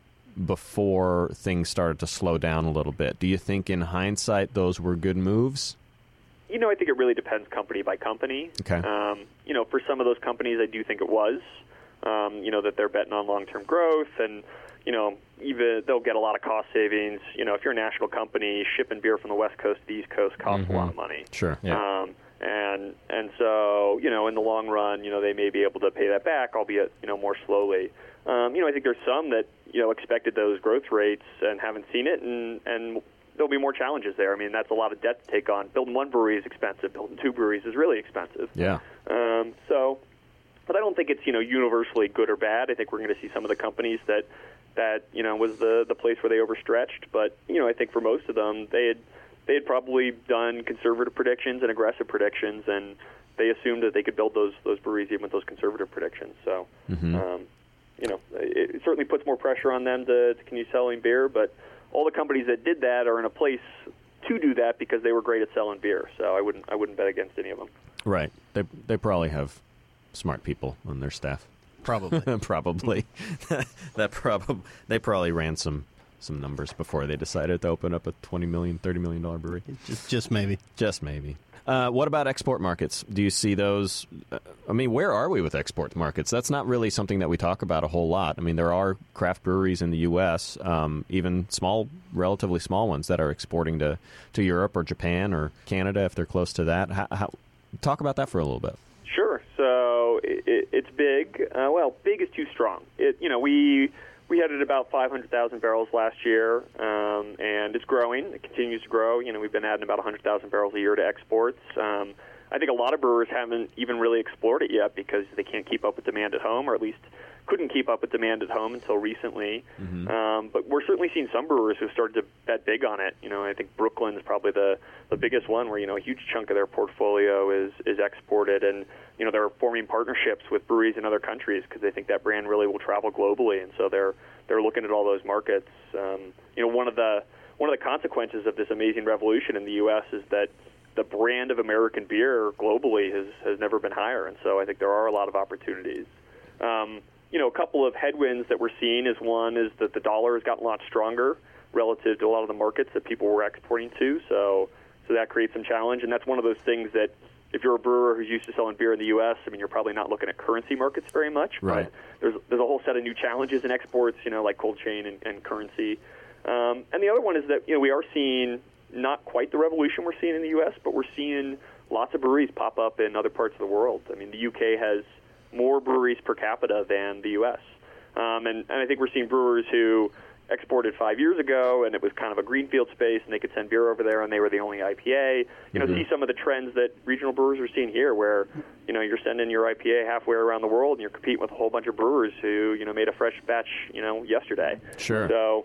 before things started to slow down a little bit. Do you think in hindsight those were good moves? You know, I think it really depends company by company. Okay. Um, you know, for some of those companies, I do think it was, um, you know, that they're betting on long-term growth and, you know, even they'll get a lot of cost savings. You know, if you're a national company, shipping beer from the West Coast to the East Coast costs Mm-hmm. a lot of money. Sure. Yeah. Um, and and so, you know, in the long run, you know, they may be able to pay that back, albeit, you know, more slowly. Um, you know, I think there's some that, you know, expected those growth rates and haven't seen it, and, and there'll be more challenges there. I mean, that's a lot of debt to take on. Building one brewery is expensive. Building two breweries is really expensive. Yeah. Um, so, but I don't think it's, you know, universally good or bad. I think we're going to see some of the companies that, that you know, was the, the place where they overstretched. But, you know, I think for most of them, they had, they had probably done conservative predictions and aggressive predictions, and they assumed that they could build those, those breweries even with those conservative predictions. So, Mm-hmm. um, you know, it, it certainly puts more pressure on them to, to continue selling beer, but all the companies that did that are in a place to do that because they were great at selling beer. So I wouldn't I wouldn't bet against any of them. Right. They they probably have smart people on their staff. Probably. Probably. that prob- they probably ran some some numbers before they decided to open up a twenty million, thirty million dollar brewery. just, just maybe. Just maybe. Uh, what about export markets? Do you see those? Uh, I mean, where are we with export markets? That's not really something that we talk about a whole lot. I mean, there are craft breweries in the U S, um, even small, relatively small ones that are exporting to, to Europe or Japan or Canada if they're close to that. How, how, talk about that for a little bit. Sure. So it, it, it's big. Uh, well, big is too strong. It, you know, we we had it about five hundred thousand barrels last year, um, and it's growing. It continues to grow. You know, we've been adding about one hundred thousand barrels a year to exports. Um, I think a lot of brewers haven't even really explored it yet because they can't keep up with demand at home, or at least couldn't keep up with demand at home until recently. Mm-hmm. Um, but we're certainly seeing some brewers who've started to bet big on it. You know, I think Brooklyn is probably the, the biggest one where, you know, a huge chunk of their portfolio is, is exported. And, you know, they're forming partnerships with breweries in other countries because they think that brand really will travel globally. And so they're they're looking at all those markets. Um, you know, one of the one of the consequences of this amazing revolution in the U S is that the brand of American beer globally has, has never been higher. And so I think there are a lot of opportunities. Um, you know, a couple of headwinds that we're seeing is one is that the dollar has gotten a lot stronger relative to a lot of the markets that people were exporting to. So, so that creates some challenge. And that's one of those things that if you're a brewer who's used to selling beer in the U S, I mean, you're probably not looking at currency markets very much. Right. But there's there's a whole set of new challenges in exports, you know, like cold chain and, and currency. Um, and the other one is that, you know, we are seeing not quite the revolution we're seeing in the U S, but we're seeing lots of breweries pop up in other parts of the world. I mean, the U K has more breweries per capita than the U S. Um, and, and I think we're seeing brewers who exported five years ago, and it was kind of a greenfield space, and they could send beer over there, and they were the only I P A. You know, Mm-hmm. see some of the trends that regional brewers are seeing here, where, you know, you're sending your I P A halfway around the world, and you're competing with a whole bunch of brewers who, you know, made a fresh batch, you know, yesterday. Sure. So,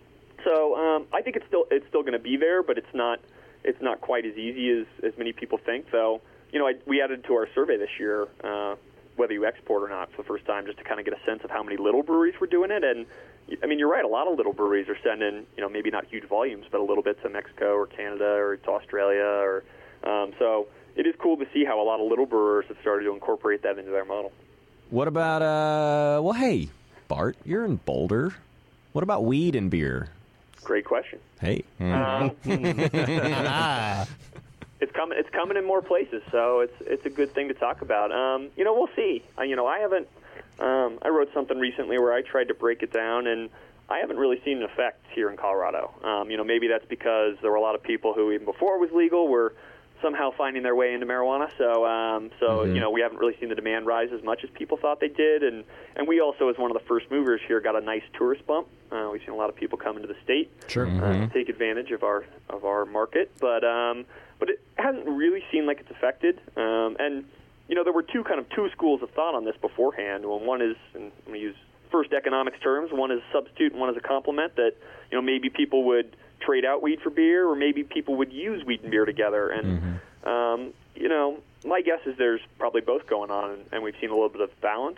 so um, I think it's still it's still going to be there, but it's not it's not quite as easy as, as many people think. Though, you know, I, we added to our survey this year uh, whether you export or not for the first time, just to kind of get a sense of how many little breweries were doing it. And I mean, you're right. A lot of little breweries are sending, you know, maybe not huge volumes, but a little bit to Mexico or Canada or to Australia. Or um, so it is cool to see how a lot of little brewers have started to incorporate that into their model. What about, uh, well, hey, Bart, you're in Boulder. What about weed in beer? Great question. Hey. Um, Ah. it's coming. It's coming in more places, so it's it's a good thing to talk about. Um, you know, we'll see. Uh, you know, I haven't. Um, I wrote something recently where I tried to break it down, and I haven't really seen an effect here in Colorado. Um, you know, maybe that's because there were a lot of people who, even before it was legal, were somehow finding their way into marijuana. So, um, so Mm-hmm. you know, we haven't really seen the demand rise as much as people thought they did. And, and we also, as one of the first movers here, got a nice tourist bump. Uh, we've seen a lot of people come into the state, Sure. uh, take advantage of our of our market. But um, but it hasn't really seemed like it's affected. Um, and you know, there were two kind of two schools of thought on this beforehand. Well, one is, and I'm going to use first economics terms, one is a substitute and one is a complement, that, you know, maybe people would trade out weed for beer, or maybe people would use weed and beer together. And, mm-hmm. um, you know, my guess is there's probably both going on, and, and we've seen a little bit of balance.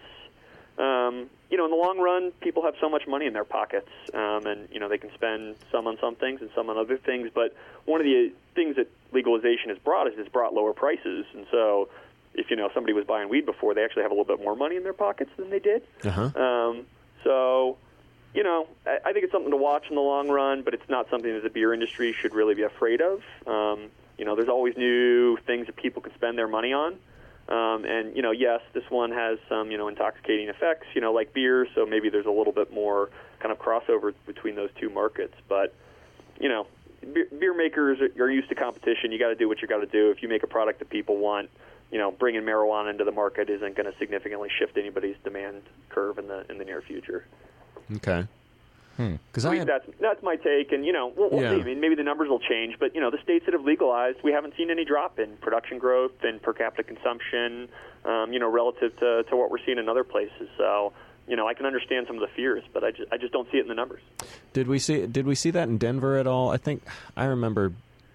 Um, you know, in the long run, people have so much money in their pockets, um, and, you know, they can spend some on some things and some on other things. But one of the things that legalization has brought is it's brought lower prices. And so if, you know, somebody was buying weed before, they actually have a little bit more money in their pockets than they did. Uh-huh. Um, so, you know, I, I think it's something to watch in the long run, but it's not something that the beer industry should really be afraid of. Um, you know, there's always new things that people can spend their money on. Um, and, you know, yes, this one has some, you know, intoxicating effects, you know, like beer, so maybe there's a little bit more kind of crossover between those two markets. But, you know, beer, beer makers are used to competition. You got to do what you got to do. If you make a product that people want, you know, bringing marijuana into the market isn't going to significantly shift anybody's demand curve in the in the near future. Okay. Because I I mean, had, that's that's my take, and you know, we'll, we'll Yeah. see. I mean, maybe the numbers will change, but you know, the states that have legalized, we haven't seen any drop in production growth and per capita consumption, um, you know, relative to, to what we're seeing in other places. So, you know, I can understand some of the fears, but I just I just don't see it in the numbers. did we see did we see that in Denver at all? I think I remember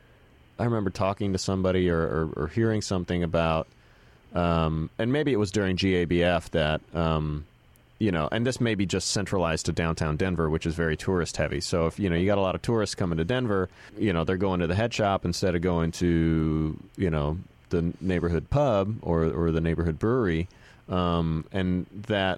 I remember talking to somebody or, or, or hearing something about, um, and maybe it was during G A B F that, um, you know, and this may be just centralized to downtown Denver, which is very tourist heavy. So if, you know, you got a lot of tourists coming to Denver, you know, they're going to the head shop instead of going to, you know, the neighborhood pub or, or the neighborhood brewery. Um, and that,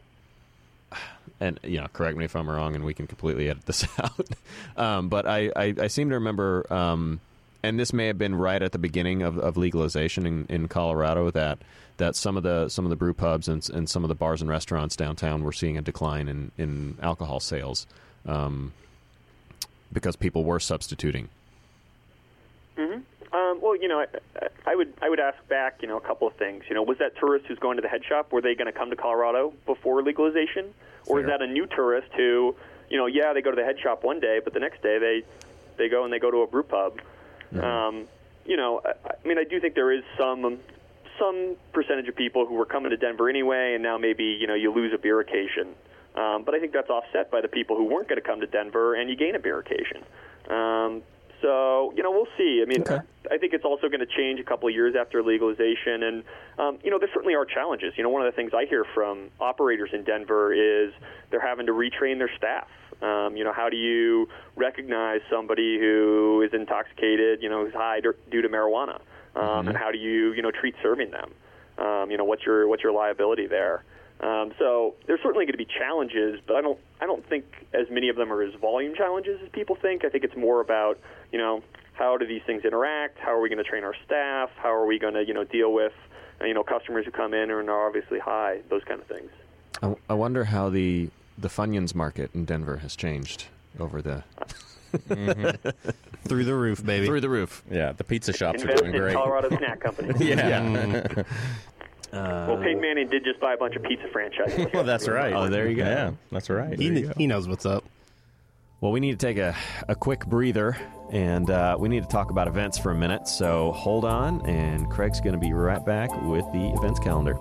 and, you know, correct me if I'm wrong and we can completely edit this out. um, but I, I, I seem to remember, um, and this may have been right at the beginning of, of legalization in, in Colorado, that that some of the some of the brew pubs and, and some of the bars and restaurants downtown were seeing a decline in, in alcohol sales, um, because people were substituting. Mm-hmm. Um, well, you know, I, I would I would ask back, you know, a couple of things. You know, was that tourist who's going to the head shop, were they going to come to Colorado before legalization, or is Fair. that a new tourist who, you know, yeah, they go to the head shop one day, but the next day they they go and they go to a brew pub. Mm-hmm. Um, you know, I, I mean, I do think there is some some percentage of people who were coming to Denver anyway, and now maybe, you know, you lose a beer occasion. Um, but I think that's offset by the people who weren't going to come to Denver, and you gain a beer occasion. Um, so, you know, we'll see. I mean, Okay. I think it's also going to change a couple of years after legalization. And, um, you know, there certainly are challenges. You know, one of the things I hear from operators in Denver is they're having to retrain their staff. Um, you know, how do you recognize somebody who is intoxicated, you know, who's high due to marijuana? Um, mm-hmm. And how do you, you know, treat serving them? Um, you know, what's your what's your liability there? Um, so there's certainly going to be challenges, but I don't I don't think as many of them are as volume challenges as people think. I think it's more about, you know, how do these things interact? How are we going to train our staff? How are we going to, you know, deal with, you know, customers who come in and are obviously high? Those kind of things. I, I wonder how the the Funyuns market in Denver has changed over the Mm-hmm. Through the roof, baby. through the roof. Yeah, the pizza shops are Invest doing in great. Colorado Snack Company. Yeah. Uh, Well, Peyton Manning did just buy a bunch of pizza franchises. Well, that's right. Oh, there you go. Yeah, that's right. He, kn- he knows what's up. Well, we need to take a, a quick breather, and uh, we need to talk about events for a minute. So hold on, and Craig's going to be right back with the events calendar.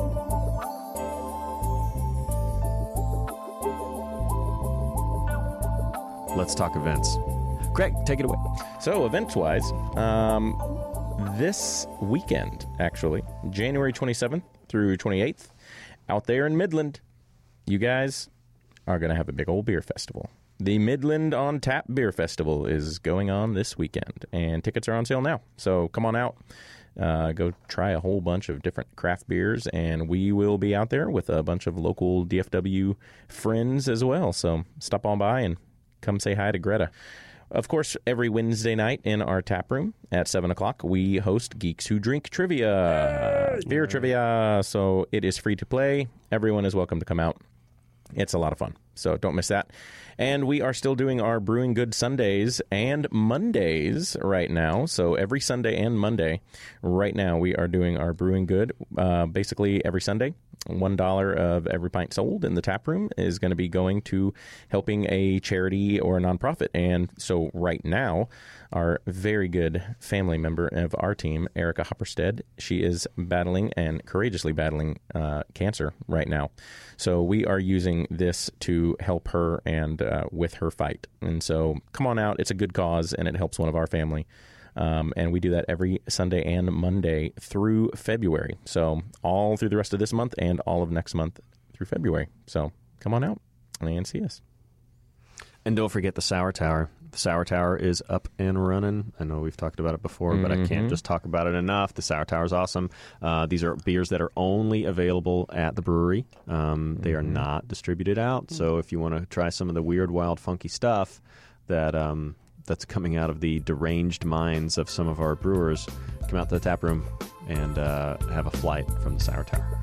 Let's talk events. Craig, take it away. So, events-wise, um, this weekend, actually, January twenty-seventh through twenty-eighth, out there in Midland, you guys are going to have a big old beer festival. The Midland on Tap Beer Festival is going on this weekend, and tickets are on sale now. So come on out. Uh, go try a whole bunch of different craft beers, and we will be out there with a bunch of local D F W friends as well. So stop on by and come say hi to Greta. Of course, every Wednesday night in our tap room at seven o'clock, we host Geeks Who Drink Trivia, beer trivia. So it is free to play. Everyone is welcome to come out. It's a lot of fun, so don't miss that. And we are still doing our Brewing Good Sundays and Mondays right now. So every Sunday and Monday right now, we are doing our Brewing Good uh, basically every Sunday. One dollar of every pint sold in the tap room is going to be going to helping a charity or a nonprofit. And so right now, our very good family member of our team, Erica Hopperstead, she is battling and courageously battling uh, cancer right now. So we are using this to help her and uh, with her fight. And so come on out. It's a good cause, and it helps one of our family. Um, and we do that every Sunday and Monday through February. So all through the rest of this month and all of next month through February. So come on out and see us. And don't forget the Sour Tower. The Sour Tower is up and running. I know we've talked about it before, mm-hmm. but I can't just talk about it enough. The Sour Tower is awesome. Uh, these are beers that are only available at the brewery. Um, they mm-hmm. are not distributed out. So if you want to try some of the weird, wild, funky stuff that um, that's coming out of the deranged minds of some of our brewers, come out to the tap room and uh, have a flight from the Sour Tower.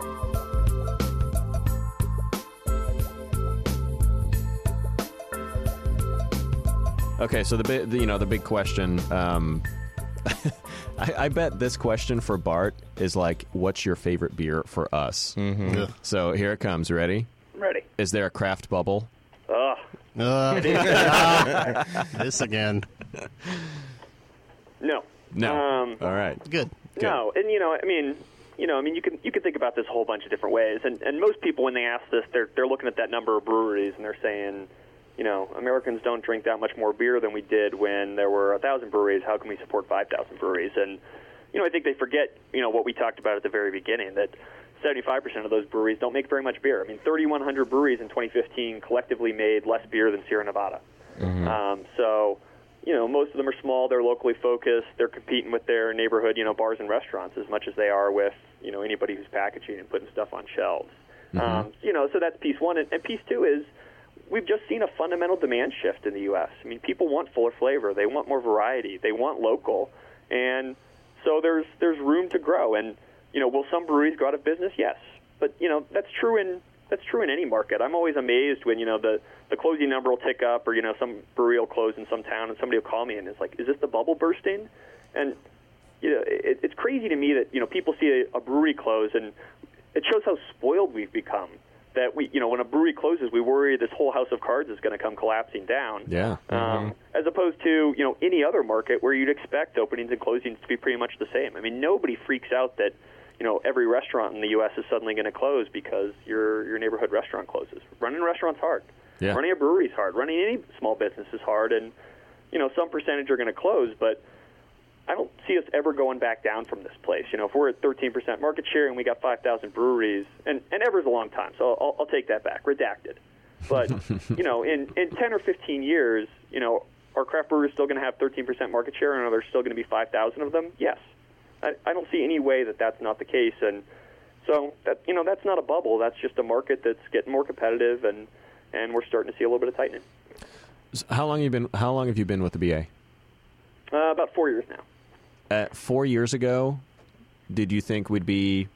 Okay, so the big, you know, the big question. Um, I, I bet this question for Bart is like, "What's your favorite beer for us?" Mm-hmm. Yeah. So here it comes. Ready? Ready. Is there a craft bubble? Ugh. Uh, this again. No. No. Um, All right. Good. Good. No, and you know, I mean, you know, I mean, you can you can think about this a whole bunch of different ways, and and most people when they ask this, they're they're looking at that number of breweries and they're saying, you know, Americans don't drink that much more beer than we did when there were a thousand breweries. How can we support five thousand breweries? And you know, I think they forget, you know, what we talked about at the very beginning, that seventy-five percent of those breweries don't make very much beer. I mean, thirty-one hundred breweries in twenty fifteen collectively made less beer than Sierra Nevada. Mm-hmm. Um, so, you know, most of them are small. They're locally focused. They're competing with their neighborhood, you know, bars and restaurants as much as they are with, you know, anybody who's packaging and putting stuff on shelves. Mm-hmm. Um, you know, so that's piece one. And, and piece two is we've just seen a fundamental demand shift in the U S. I mean, people want fuller flavor. They want more variety. They want local. And so there's there's room to grow. And, you know, will some breweries go out of business? Yes. But, you know, that's true in that's true in any market. I'm always amazed when, you know, the, the closing number will tick up or, you know, some brewery will close in some town and somebody will call me and it's like, is this the bubble bursting? And, you know, it, it's crazy to me that, you know, people see a, a brewery close and it shows how spoiled we've become. That we, you know, when a brewery closes, we worry this whole house of cards is going to come collapsing down. Yeah. Um, mm-hmm. As opposed to, you know, any other market where you'd expect openings and closings to be pretty much the same. I mean, nobody freaks out that, you know, every restaurant in the U S is suddenly going to close because your your neighborhood restaurant closes. Running a restaurant's hard. Yeah. Running a brewery's hard. Running any small business is hard, and you know, some percentage are going to close, but I don't see us ever going back down from this place. You know, if we're at thirteen percent market share and we got five thousand breweries, and, and ever's a long time, so I'll, I'll take that back, redacted. But, you know, in, in ten or fifteen years, you know, are craft brewers still going to have thirteen percent market share, and are there still going to be five thousand of them? Yes. I, I don't see any way that that's not the case, and so, that, you know, that's not a bubble. That's just a market that's getting more competitive, and, and we're starting to see a little bit of tightening. So how long have you been? How long have you been with the B A? Uh, about four years now. Uh, four years ago, did you think we'd be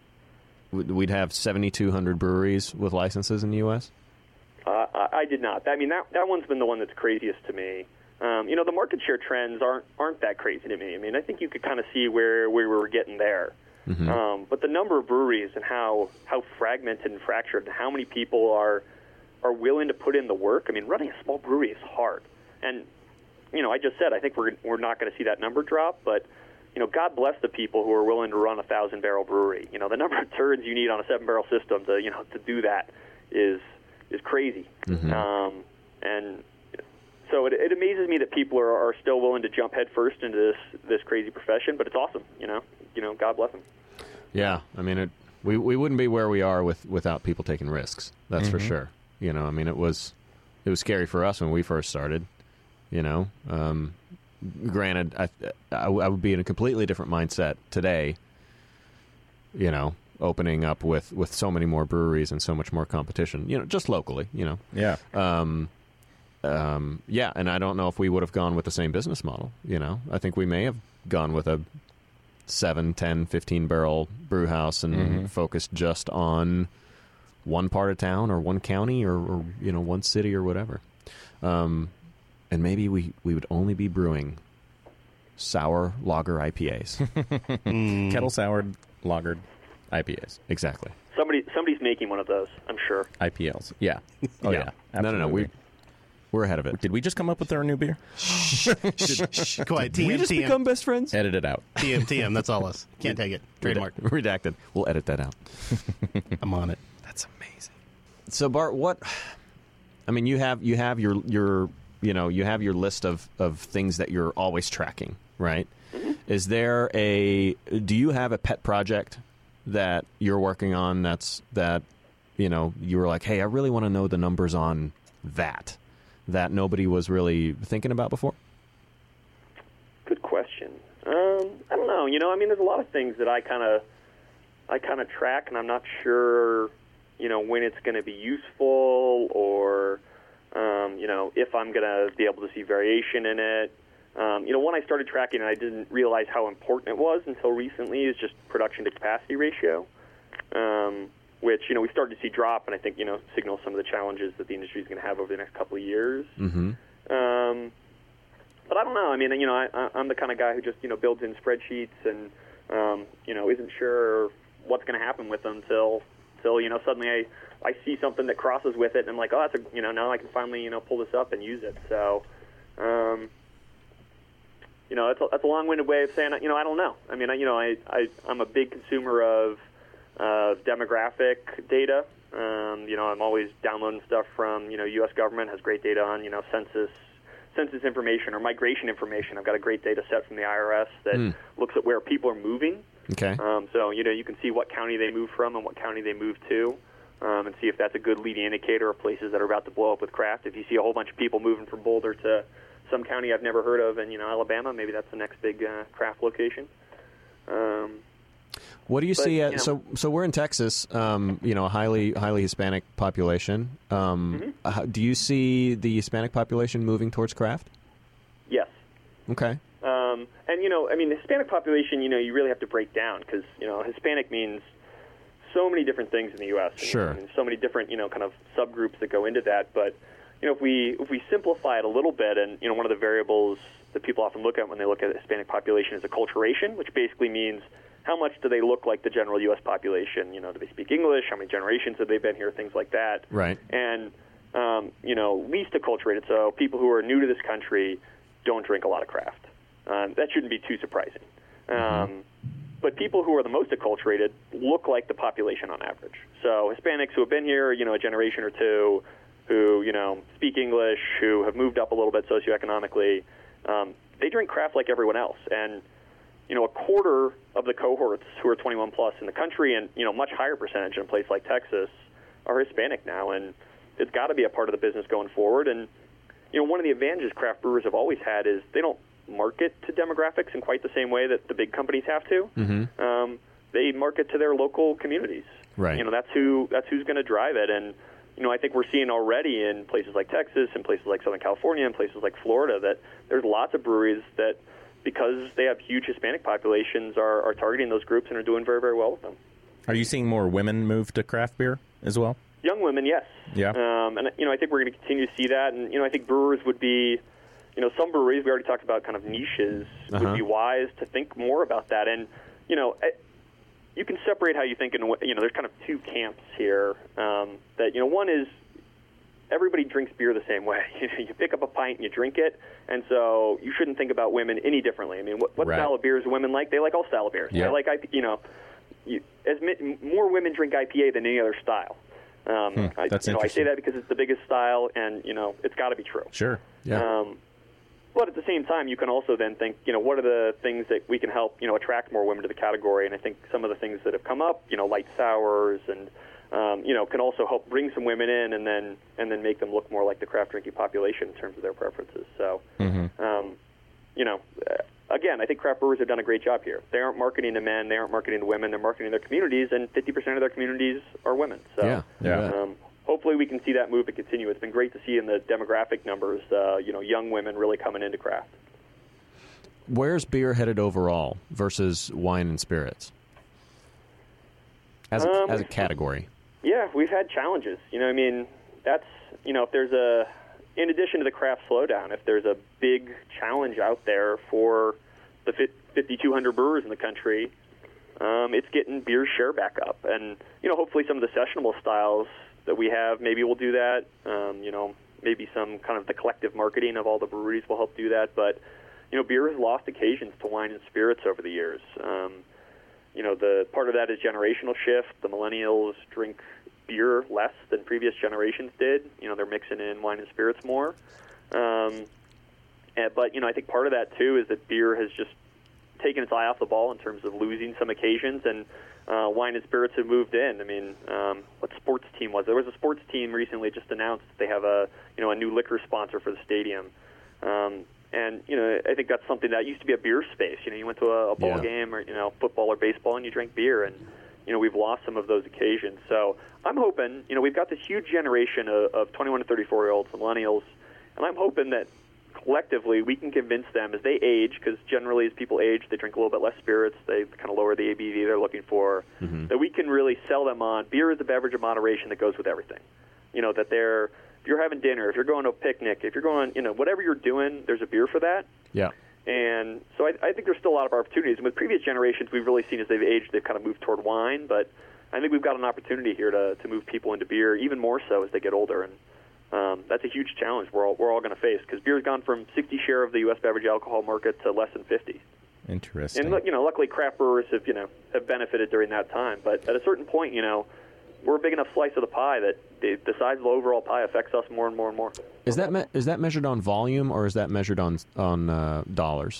we'd have seventy-two hundred breweries with licenses in the U S? Uh, I, I did not. I mean, that that one's been the one that's craziest to me. Um, you know, the market share trends aren't aren't that crazy to me. I mean, I think you could kind of see where, where we were getting there. Mm-hmm. Um, but the number of breweries and how, how fragmented and fractured and how many people are are willing to put in the work. I mean, running a small brewery is hard. And, you know, I just said I think we're we're not going to see that number drop, but, you know, God bless the people who are willing to run a thousand-barrel brewery. You know, the number of turns you need on a seven-barrel system to, you know, to do that is is crazy. Mm-hmm. Um, and so it, it amazes me that people are, are still willing to jump headfirst into this this crazy profession, but it's awesome, you know. You know, God bless them. Yeah, I mean, it, we we wouldn't be where we are with, without people taking risks. That's mm-hmm. for sure. You know, I mean, it was it was scary for us when we first started. You know, um, granted, I, I, I would be in a completely different mindset today. You know, opening up with, with so many more breweries and so much more competition. You know, just locally. You know. Yeah. Um, um, yeah, and I don't know if we would have gone with the same business model. You know, I think we may have gone with a seven, ten, fifteen barrel brew house and Mm-hmm. focused just on one part of town or one county or, or you know one city or whatever. Um, and maybe we, we would only be brewing sour lager I P As. Mm. Kettle soured, lagered I P As. Exactly. Somebody somebody's making one of those, I'm sure. I P Ls. Yeah. Oh, yeah. No, no, no. We, absolutely. we're ahead of it. Did we just come up with our new beer? Quiet. Did we T M, just T M. become best friends? Edit it out. T M, T M. That's all us. Can't take it. Trademark. Redacted. We'll edit that out. I'm on it. That's amazing. So Bart, what? I mean, you have you have your your you know you have your list of of things that you're always tracking, right? Mm-hmm. Is there a? Do you have a pet project that you're working on? That's that you know you were like, hey, I really want to know the numbers on that that nobody was really thinking about before. Good question. Um, I don't know. You know, I mean, there's a lot of things that I kind of I kind of track, and I'm not sure, you know, when it's going to be useful, or um, you know, if I'm going to be able to see variation in it. Um, you know, one I started tracking and I didn't realize how important it was until recently is just production to capacity ratio, um, which, you know, we started to see drop, and I think, you know, signals some of the challenges that the industry is going to have over the next couple of years. Mm-hmm. Um, but I don't know. I mean, you know, I, I'm the kind of guy who just, you know, builds in spreadsheets and, um, you know, isn't sure what's going to happen with them till, till, you know, suddenly I, I see something that crosses with it, and I'm like, oh, that's a, you know, now I can finally, you know, pull this up and use it. So, um, you know, that's a, that's a long-winded way of saying, you know, I don't know. I mean, I, you know, I, I, I'm a big consumer of uh, demographic data. Um, you know, I'm always downloading stuff from, you know, U S government has great data on, you know, census census information or migration information. I've got a great data set from the I R S that Mm. looks at where people are moving. Okay. Um, so, you know, you can see what county they move from and what county they move to, um, and see if that's a good leading indicator of places that are about to blow up with craft. If you see a whole bunch of people moving from Boulder to some county I've never heard of in, you know, Alabama, maybe that's the next big uh, craft location. Um, What do you But, see? At, you know- so, so we're in Texas. Um, you know, a highly, highly Hispanic population. Um, Mm-hmm. uh, do you see the Hispanic population moving towards craft? yes. Okay. Um, and, you know, I mean, the Hispanic population, you know, you really have to break down because, you know, Hispanic means so many different things in the U S And, Sure. and so many different, you know, kind of subgroups that go into that. But, you know, if we if we simplify it a little bit, and, you know, one of the variables that people often look at when they look at the Hispanic population is acculturation, which basically means how much do they look like the general U S population? You know, do they speak English? How many generations have they been here? Things like that. Right. And, um, you know, least acculturated, so people who are new to this country don't drink a lot of craft. Um, that shouldn't be too surprising. Um, but people who are the most acculturated look like the population on average. So Hispanics who have been here, you know, a generation or two, who, you know, speak English, who have moved up a little bit socioeconomically, um, they drink craft like everyone else. And, you know, a quarter of the cohorts who are twenty-one plus in the country, and, you know, much higher percentage in a place like Texas, are Hispanic now. And it's got to be a part of the business going forward. And, you know, one of the advantages craft brewers have always had is they don't market to demographics in quite the same way that the big companies have to. Mm-hmm. Um, they market to their local communities. Right. You know, that's who that's who's going to drive it. And, you know, I think we're seeing already in places like Texas and places like Southern California and places like Florida that there's lots of breweries that, because they have huge Hispanic populations, are, are targeting those groups and are doing very, very well with them. Are you seeing more women move to craft beer as well? Young women, yes. Yeah. Um, and, you know, I think we're going to continue to see that. And, you know, I think brewers would be, you know, some breweries, we already talked about kind of niches, Uh-huh. would be wise to think more about that. And, you know, I- you can separate how you think, in, a way- you know, there's kind of two camps here. Um, that, you know, one is everybody drinks beer the same way. You know, you pick up a pint and you drink it, and so you shouldn't think about women any differently. I mean, what, what Right. style of beers do women like? They like all style of beers. Yeah. They like, I P- you know, you, as mi- more women drink I P A than any other style. Um, Hmm, I, that's you know, I say interesting. that because it's the biggest style, and, you know, it's got to be true. Sure. Yeah. Um, but at the same time, you can also then think, you know, what are the things that we can help, you know, attract more women to the category? And I think some of the things that have come up, you know, light sours and, um, you know, can also help bring some women in and then and then make them look more like the craft drinking population in terms of their preferences. So, Mhm. um, you know, uh, again, I think craft brewers have done a great job here. They aren't marketing to men, they aren't marketing to women, they're marketing to their communities, and fifty percent of their communities are women. So, Yeah, yeah. Um, hopefully we can see that movement continue. It's been great to see in the demographic numbers, uh, you know, young women really coming into craft. Where's beer headed overall versus wine and spirits as a, Um, as a category? Yeah, we've had challenges. You know, I mean, that's, you know, if there's a, in addition to the craft slowdown, if there's a big challenge out there for the fifty-two hundred brewers in the country, um, it's getting beer's share back up. And, you know, hopefully some of the sessionable styles that we have, maybe we'll do that. Um, you know, maybe some kind of the collective marketing of all the breweries will help do that. But, you know, beer has lost occasions to wine and spirits over the years. Um, you know, the part of that is generational shift. The millennials drink beer less than previous generations did. You know, they're mixing in wine and spirits more. Um, and, but, you know, I think part of that, too, is that beer has just taken its eye off the ball in terms of losing some occasions, and uh, wine and spirits have moved in. I mean, um, what sports team was it? There was a sports team recently just announced that they have a, you know, a new liquor sponsor for the stadium. Um, and, you know, I think that's something that used to be a beer space. You know, you went to a, a ball Yeah. game or, you know, football or baseball and you drank beer, and, you know, we've lost some of those occasions. So I'm hoping, you know, we've got this huge generation of, of twenty-one to thirty-four-year-olds, millennials, and I'm hoping that collectively we can convince them as they age, because generally as people age, they drink a little bit less spirits, they kind of lower the A B V they're looking for, Mm-hmm. that we can really sell them on beer is a beverage of moderation that goes with everything. You know, that they're, if you're having dinner, if you're going to a picnic, if you're going, you know, whatever you're doing, there's a beer for that. Yeah. And so I, I think there's still a lot of opportunities. And with previous generations, we've really seen as they've aged, they've kind of moved toward wine. But I think we've got an opportunity here to, to move people into beer even more so as they get older. And um, that's a huge challenge we're all, we're all going to face, because beer's gone from sixty share of the U S beverage alcohol market to less than fifty. Interesting. And, you know, luckily craft brewers have, you know, have benefited during that time. But at a certain point, you know, we're a big enough slice of the pie that the, the size of the overall pie affects us more and more and more. Is that me- is that measured on volume, or is that measured on on uh, dollars?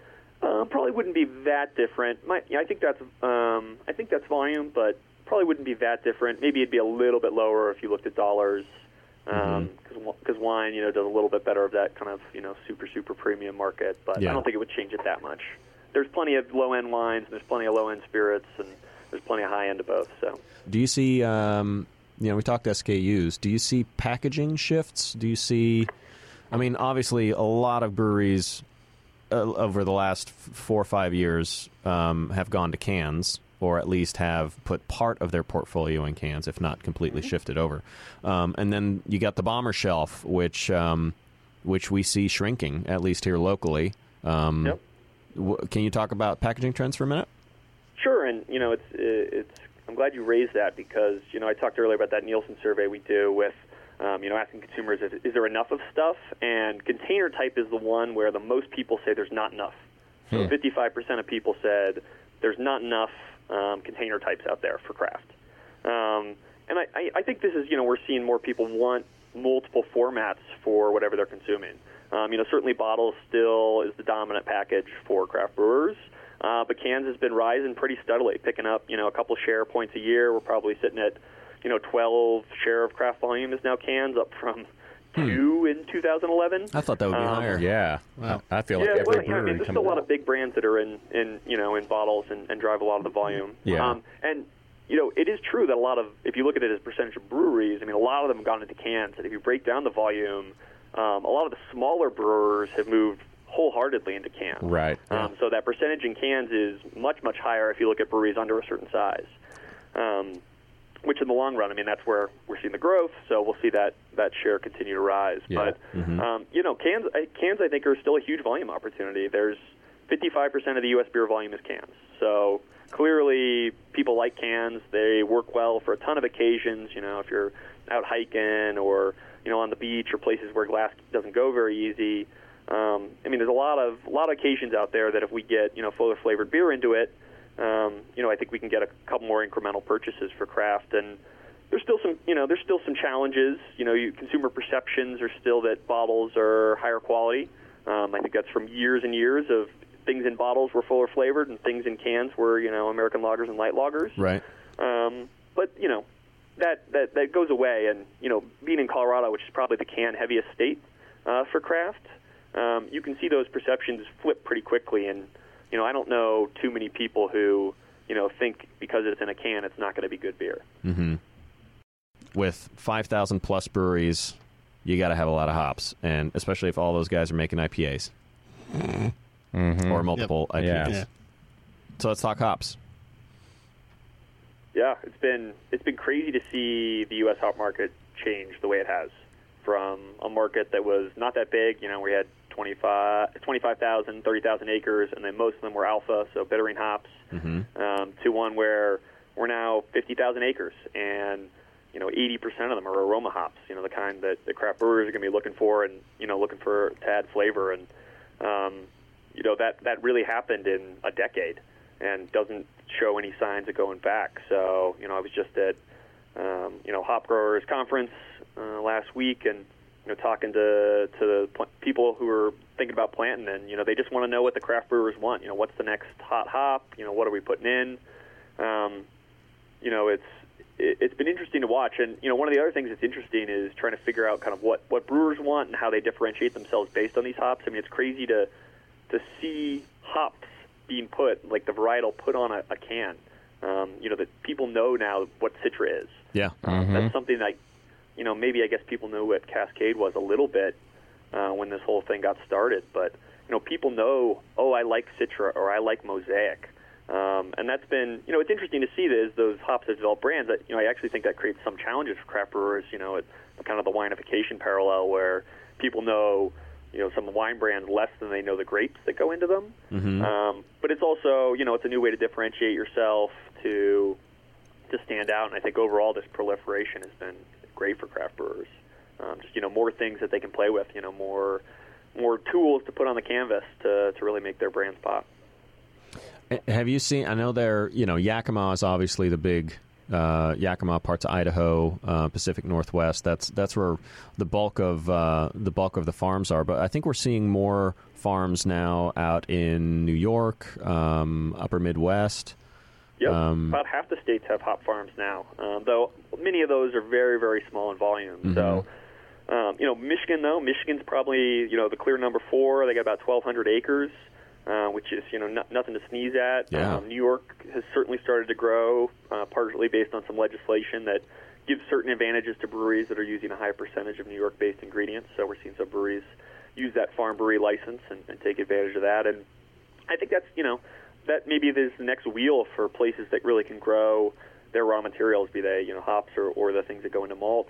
Uh, probably wouldn't be that different. My, yeah, I think that's um, I think that's volume, but probably wouldn't be that different. Maybe it'd be a little bit lower if you looked at dollars, because um, because wine, you know, does a little bit better of that kind of, you know, super super premium market. But Yeah. I don't think it would change it that much. There's plenty of low end wines, and there's plenty of low end spirits, and there's plenty of high end of both. So. Do you see, um, you know, we talked S K Us. Do you see packaging shifts? Do you see, I mean, obviously a lot of breweries uh, over the last f- four or five years um, have gone to cans, or at least have put part of their portfolio in cans, if not completely shifted over. Um, and then you got the bomber shelf, which um, which we see shrinking, at least here locally. Um, Yep. w- can you talk about packaging trends for a minute? Sure, and you know, it's it's. I'm glad you raised that, because you know I talked earlier about that Nielsen survey we do with, um, you know, asking consumers if, is there enough of stuff, and container type is the one where the most people say there's not enough. So Hmm. fifty-five percent of people said there's not enough um, container types out there for craft, um, and I, I, I think this is, you know, we're seeing more people want multiple formats for whatever they're consuming. Um, you know, certainly bottles still is the dominant package for craft brewers. Uh, but cans has been rising pretty steadily, picking up, you know, a couple share points a year. We're probably sitting at, you know, twelve share of craft volume is now cans, up from two in two thousand eleven. I thought that would be Um, higher. Yeah. Wow. I feel like Yeah, every well, you know, I brewery mean, there's comes still a lot out. of big brands that are in, in you know, in bottles and, and drive a lot of the volume. Yeah. Um, and, you know, it is true that a lot of, if you look at it as percentage of breweries, I mean, a lot of them have gone into cans. And if you break down the volume, um, a lot of the smaller brewers have moved wholeheartedly into cans. Right. Um, so that percentage in cans is much, much higher if you look at breweries under a certain size. Um, which in the long run, I mean, that's where we're seeing the growth. So we'll see that, that share continue to rise. Yeah. But um, you know, cans, I- cans, I think, are still a huge volume opportunity. There's fifty-five percent of the U S beer volume is cans. So clearly, people like cans. They work well for a ton of occasions. You know, if you're out hiking or, you know, on the beach or places where glass doesn't go very easy. Um, I mean, there's a lot of a lot of occasions out there that if we get, you know, fuller flavored beer into it, um, you know, I think we can get a couple more incremental purchases for craft. And there's still some, you know, there's still some challenges. You know, you, consumer perceptions are still that bottles are higher quality. Um, I think that's from years and years of things in bottles were fuller flavored and things in cans were, you know, American lagers and light lagers. Right. Um, but, you know, that, that, that goes away. And, you know, being in Colorado, which is probably the can heaviest state uh, for craft, um, you can see those perceptions flip pretty quickly. And you know, I don't know too many people who you know think because it's in a can, it's not going to be good beer. Mm-hmm. With five thousand plus breweries, you got to have a lot of hops, and especially if all those guys are making I P As Mm-hmm. or multiple Yep. I P As. Yeah. Yeah. So let's talk hops. Yeah, it's been it's been crazy to see the U S hop market change the way it has, from a market that was not that big. You know, we had twenty-five, twenty-five thousand, thirty thousand acres, and then most of them were alpha, so bittering hops, Mm-hmm. um, to one where we're now fifty thousand acres, and you know, eighty percent of them are aroma hops. You know, the kind that the craft brewers are going to be looking for, and you know, looking for to add flavor, and um, you know that that really happened in a decade, and doesn't show any signs of going back. So, you know, I was just at, um, you know, Hop Growers Conference uh, last week, and, you know, talking to to the pl- people who are thinking about planting, and, you know, they just want to know what the craft brewers want. You know, what's the next hot hop? You know, what are we putting in? Um, you know, it's it, it's been interesting to watch. And, you know, one of the other things that's interesting is trying to figure out kind of what, what brewers want and how they differentiate themselves based on these hops. I mean, it's crazy to to see hops being put, like the varietal put on a, a can. Um, you know, that people know now what Citra is. Yeah. Um, Mhm. That's something like, you know, maybe I guess people knew what Cascade was a little bit uh, when this whole thing got started. But, you know, people know, oh, I like Citra or I like Mosaic. Um, and that's been, you know, it's interesting to see this, those hops have developed brands. That, you know, I actually think that creates some challenges for craft brewers, you know, at kind of the winification parallel where people know, you know, some wine brands less than they know the grapes that go into them. Mm-hmm. Um, but it's also, you know, it's a new way to differentiate yourself, to to stand out. And I think overall this proliferation has been great for craft brewers. Um, just, you know, more things that they can play with, you know, more more tools to put on the canvas to, to really make their brands pop. Have you seen, I know they're, you know, Yakima is obviously the big, uh, Yakima, parts of Idaho, uh, Pacific Northwest. That's that's where the bulk of uh, the bulk of the farms are. But I think we're seeing more farms now out in New York, um, Upper Midwest. Yep, Um, about half the states have hop farms now, um, though many of those are very, very small in volume. Mhm. So, um, you know, Michigan, though, Michigan's probably, you know, the clear number four. They got about twelve hundred acres, uh, which is, you know, not, nothing to sneeze at. Yeah. Um, New York has certainly started to grow, uh, partly based on some legislation that gives certain advantages to breweries that are using a high percentage of New York-based ingredients. So we're seeing some breweries use that farm brewery license and, and take advantage of that. And I think that's, you know, that maybe is the next wheel for places that really can grow their raw materials, be they, you know, hops or, or the things that go into malts.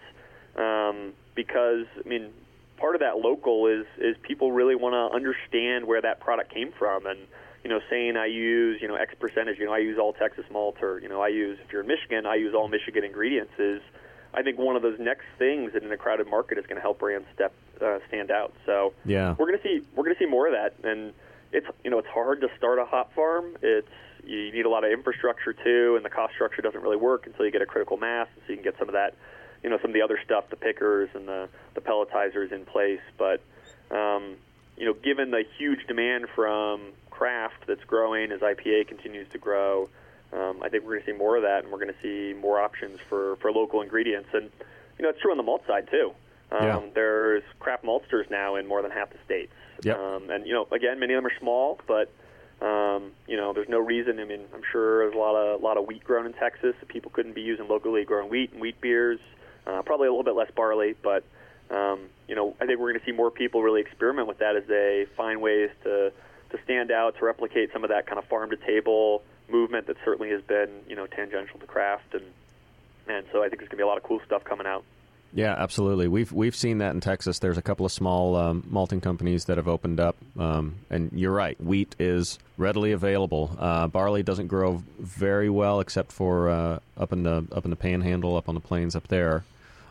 Um, because, I mean, part of that local is, is people really want to understand where that product came from. And, you know, saying I use, you know, X percentage, you know, I use all Texas malt, or, you know, I use, if you're in Michigan, I use all Michigan ingredients, is, I think, one of those next things that in a crowded market is going to help brands step, uh, stand out. So Yeah. we're going to see, we're going to see more of that. And it's, you know, it's hard to start a hop farm. It's, you need a lot of infrastructure too, and the cost structure doesn't really work until you get a critical mass, so you can get some of that, you know, some of the other stuff, the pickers and the, the pelletizers in place. But, um, you know, given the huge demand from craft that's growing as I P A continues to grow, um, I think we're going to see more of that, and we're going to see more options for, for local ingredients. And, you know, it's true on the malt side too. Um, Yeah. There's craft maltsters now in more than half the states. Yep. Um, and, you know, again, many of them are small, but, um, you know, there's no reason. I mean, I'm sure there's a lot of a lot of wheat grown in Texas that people couldn't be using locally grown wheat and wheat beers. Uh, probably a little bit less barley, but, um, you know, I think we're going to see more people really experiment with that as they find ways to, to stand out, to replicate some of that kind of farm-to-table movement that certainly has been, you know, tangential to craft. And, and so I think there's going to be a lot of cool stuff coming out. Yeah, absolutely. We've we've seen that in Texas. There's a couple of small um, malting companies that have opened up, um, and you're right. Wheat is readily available. Uh, barley doesn't grow very well, except for uh, up in the up in the Panhandle, up on the plains up there.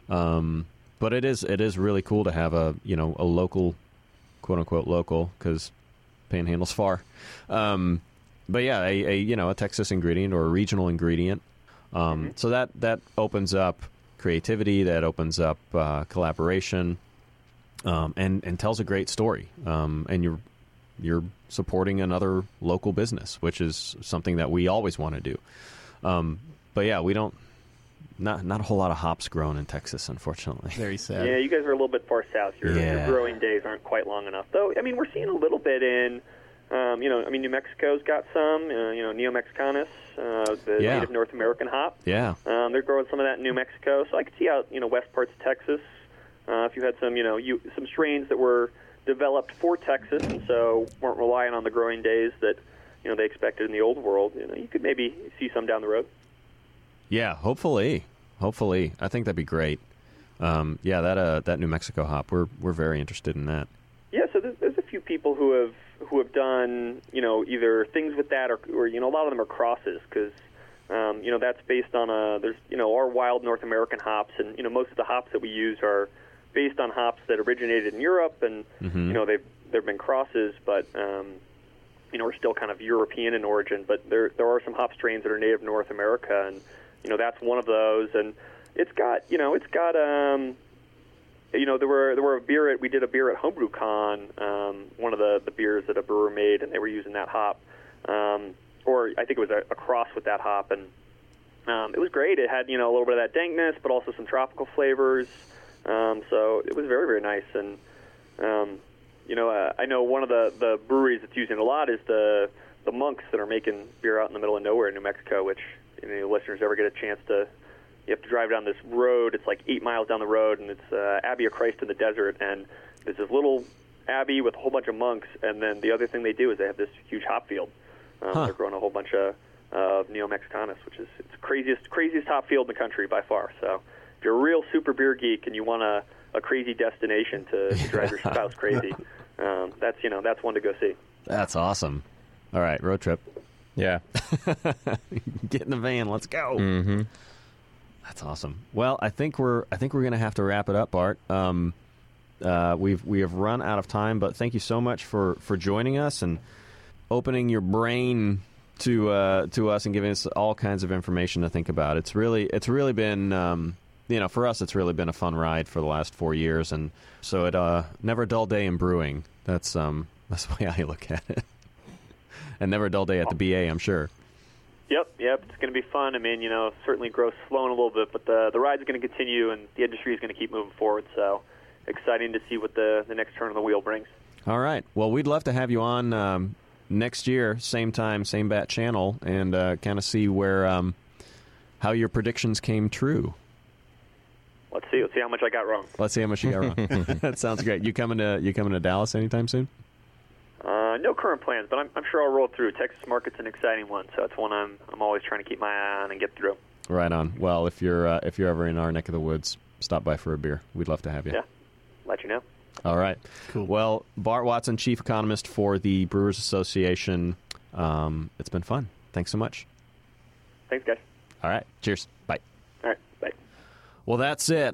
Um, but it is it is really cool to have a you know a local, quote unquote local, because Panhandle's far. Um, but yeah, a, a you know a Texas ingredient or a regional ingredient. Um, Mm-hmm. So that that opens up creativity, that opens up uh, collaboration, um, and and tells a great story. Um, and you're you're supporting another local business, which is something that we always want to do. Um, but yeah, we don't not not a whole lot of hops grown in Texas, unfortunately. Very sad. Yeah, you guys are a little bit far south. Your, Yeah. your growing days aren't quite long enough. Though, I mean, we're seeing a little bit in, um, you know, I mean, New Mexico's got some, uh, you know, Neo Mexicanus, uh, the Yeah. native North American hop. Yeah. Um, they're growing some of that in New Mexico. So I could see out, you know, west parts of Texas. Uh, if you had some, you know, you, some strains that were developed for Texas and so weren't relying on the growing days that, you know, they expected in the old world, you know, you could maybe see some down the road. Yeah, hopefully. Hopefully. I think that'd be great. Um, yeah, that uh, that New Mexico hop, we're we're very interested in that. Yeah, so there's, there's a few people who have who have done, you know, either things with that or, or you know, a lot of them are crosses because, um, you know, that's based on a, there's, you know, our wild North American hops, and, you know, most of the hops that we use are based on hops that originated in Europe, and, Mm-hmm. you know, they've, there have been crosses, but, um, you know, we're still kind of European in origin, but there there are some hop strains that are native to North America, and, you know, that's one of those, and it's got, you know, it's got, um, you know, there were there were a beer at we did a beer at HomebrewCon, um, one of the, the beers that a brewer made, and they were using that hop, um, or I think it was a, a cross with that hop, and um, it was great. It had, you know, a little bit of that dankness, but also some tropical flavors. Um, so it was very very nice, and um, you know, uh, I know one of the, the breweries that's using it a lot is the the monks that are making beer out in the middle of nowhere in New Mexico, which, you know, listeners ever get a chance to. You have to drive down this road. It's like eight miles down the road, and it's uh, Abbey of Christ in the desert. And there's this little abbey with a whole bunch of monks. And then the other thing they do is they have this huge hop field. Um, Huh. They're growing a whole bunch of uh, Neo Mexicanus, which is it's the craziest craziest hop field in the country by far. So if you're a real super beer geek and you want a, a crazy destination to, to drive your spouse crazy, um, that's you know that's one to go see. That's awesome. All right, road trip. Yeah. Get in the van. Let's go. Mm-hmm. That's awesome. Well, I think we're I think we're going to have to wrap it up, Bart. Um, uh, we've we have run out of time, but thank you so much for, for joining us and opening your brain to uh, to us and giving us all kinds of information to think about. It's really it's really been um, you know for us it's really been a fun ride for the last four years, and so it uh, never a dull day in brewing. That's um that's the way I look at it, and never a dull day at the B A, I'm sure. Yep, yep, it's going to be fun. I mean, you know, certainly growth's slowing a little bit, but the the ride's going to continue, and the industry is going to keep moving forward. So, exciting to see what the the next turn of the wheel brings. All right. Well, we'd love to have you on um, next year, same time, same bat channel, and uh, kind of see where um, how your predictions came true. Let's see. Let's see how much I got wrong. Let's see how much you got wrong. That sounds great. You coming to you coming to Dallas anytime soon? Uh, no current plans, but I'm, I'm sure I'll roll through. Texas market's an exciting one, so it's one I'm I'm always trying to keep my eye on and get through. Right on. Well, if you're uh, if you're ever in our neck of the woods, stop by for a beer. We'd love to have you. Yeah, let you know. All right. Cool. Well, Bart Watson, Chief Economist for the Brewers Association. Um, it's been fun. Thanks so much. Thanks, guys. All right. Cheers. Bye. All right, bye. Well, that's it.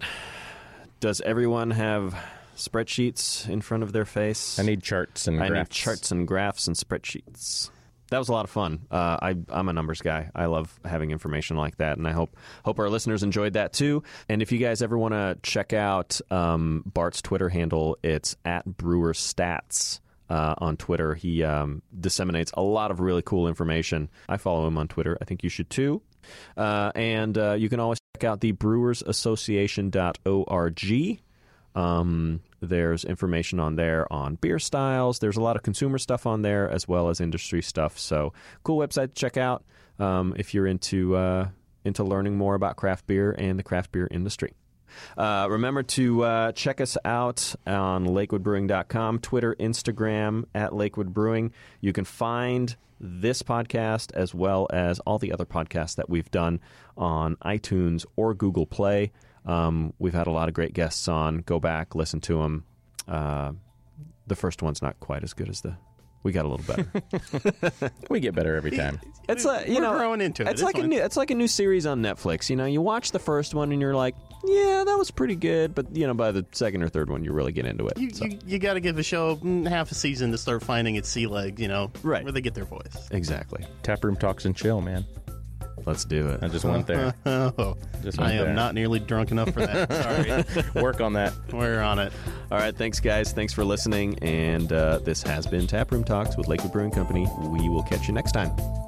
Does everyone have spreadsheets in front of their face? I need charts and I graphs. need charts and graphs and spreadsheets. That was a lot of fun. Uh, I, I'm a numbers guy. I love having information like that, and I hope hope our listeners enjoyed that too. And if you guys ever want to check out um, Bart's Twitter handle, it's at Brewer Stats uh, on Twitter. He um, disseminates a lot of really cool information. I follow him on Twitter. I think you should too. Uh, and uh, you can always check out the brewers association dot org. Um, there's information on there on beer styles. There's a lot of consumer stuff on there as well as industry stuff. So cool website to check out um, if you're into uh, into learning more about craft beer and the craft beer industry. Uh, remember to uh, check us out on lakewood brewing dot com, Twitter, Instagram, at Lakewood Brewing. You can find this podcast as well as all the other podcasts that we've done on iTunes or Google Play. Um, we've had a lot of great guests on. Go back, listen to them. Uh, the first one's not quite as good as the... We got a little better. We get better every time. It's like, you We're know, growing into it. It's, It's like a fine. new, it's like a new series on Netflix. You know, you watch the first one and you're like, yeah, that was pretty good. But you know, by the second or third one, you really get into it. You, So- you, you got to give a show mm, half a season to start finding its sea legs, you know, Right. where they get their voice. Exactly. Taproom talks and chill, man. Let's do it. I just went there. Oh, Just I went am there. not nearly drunk enough for that. Sorry. Work on that. We're on it. All right, thanks, guys. Thanks for listening. And uh, this has been Taproom Talks with Lakewood Brewing Company. We will catch you next time.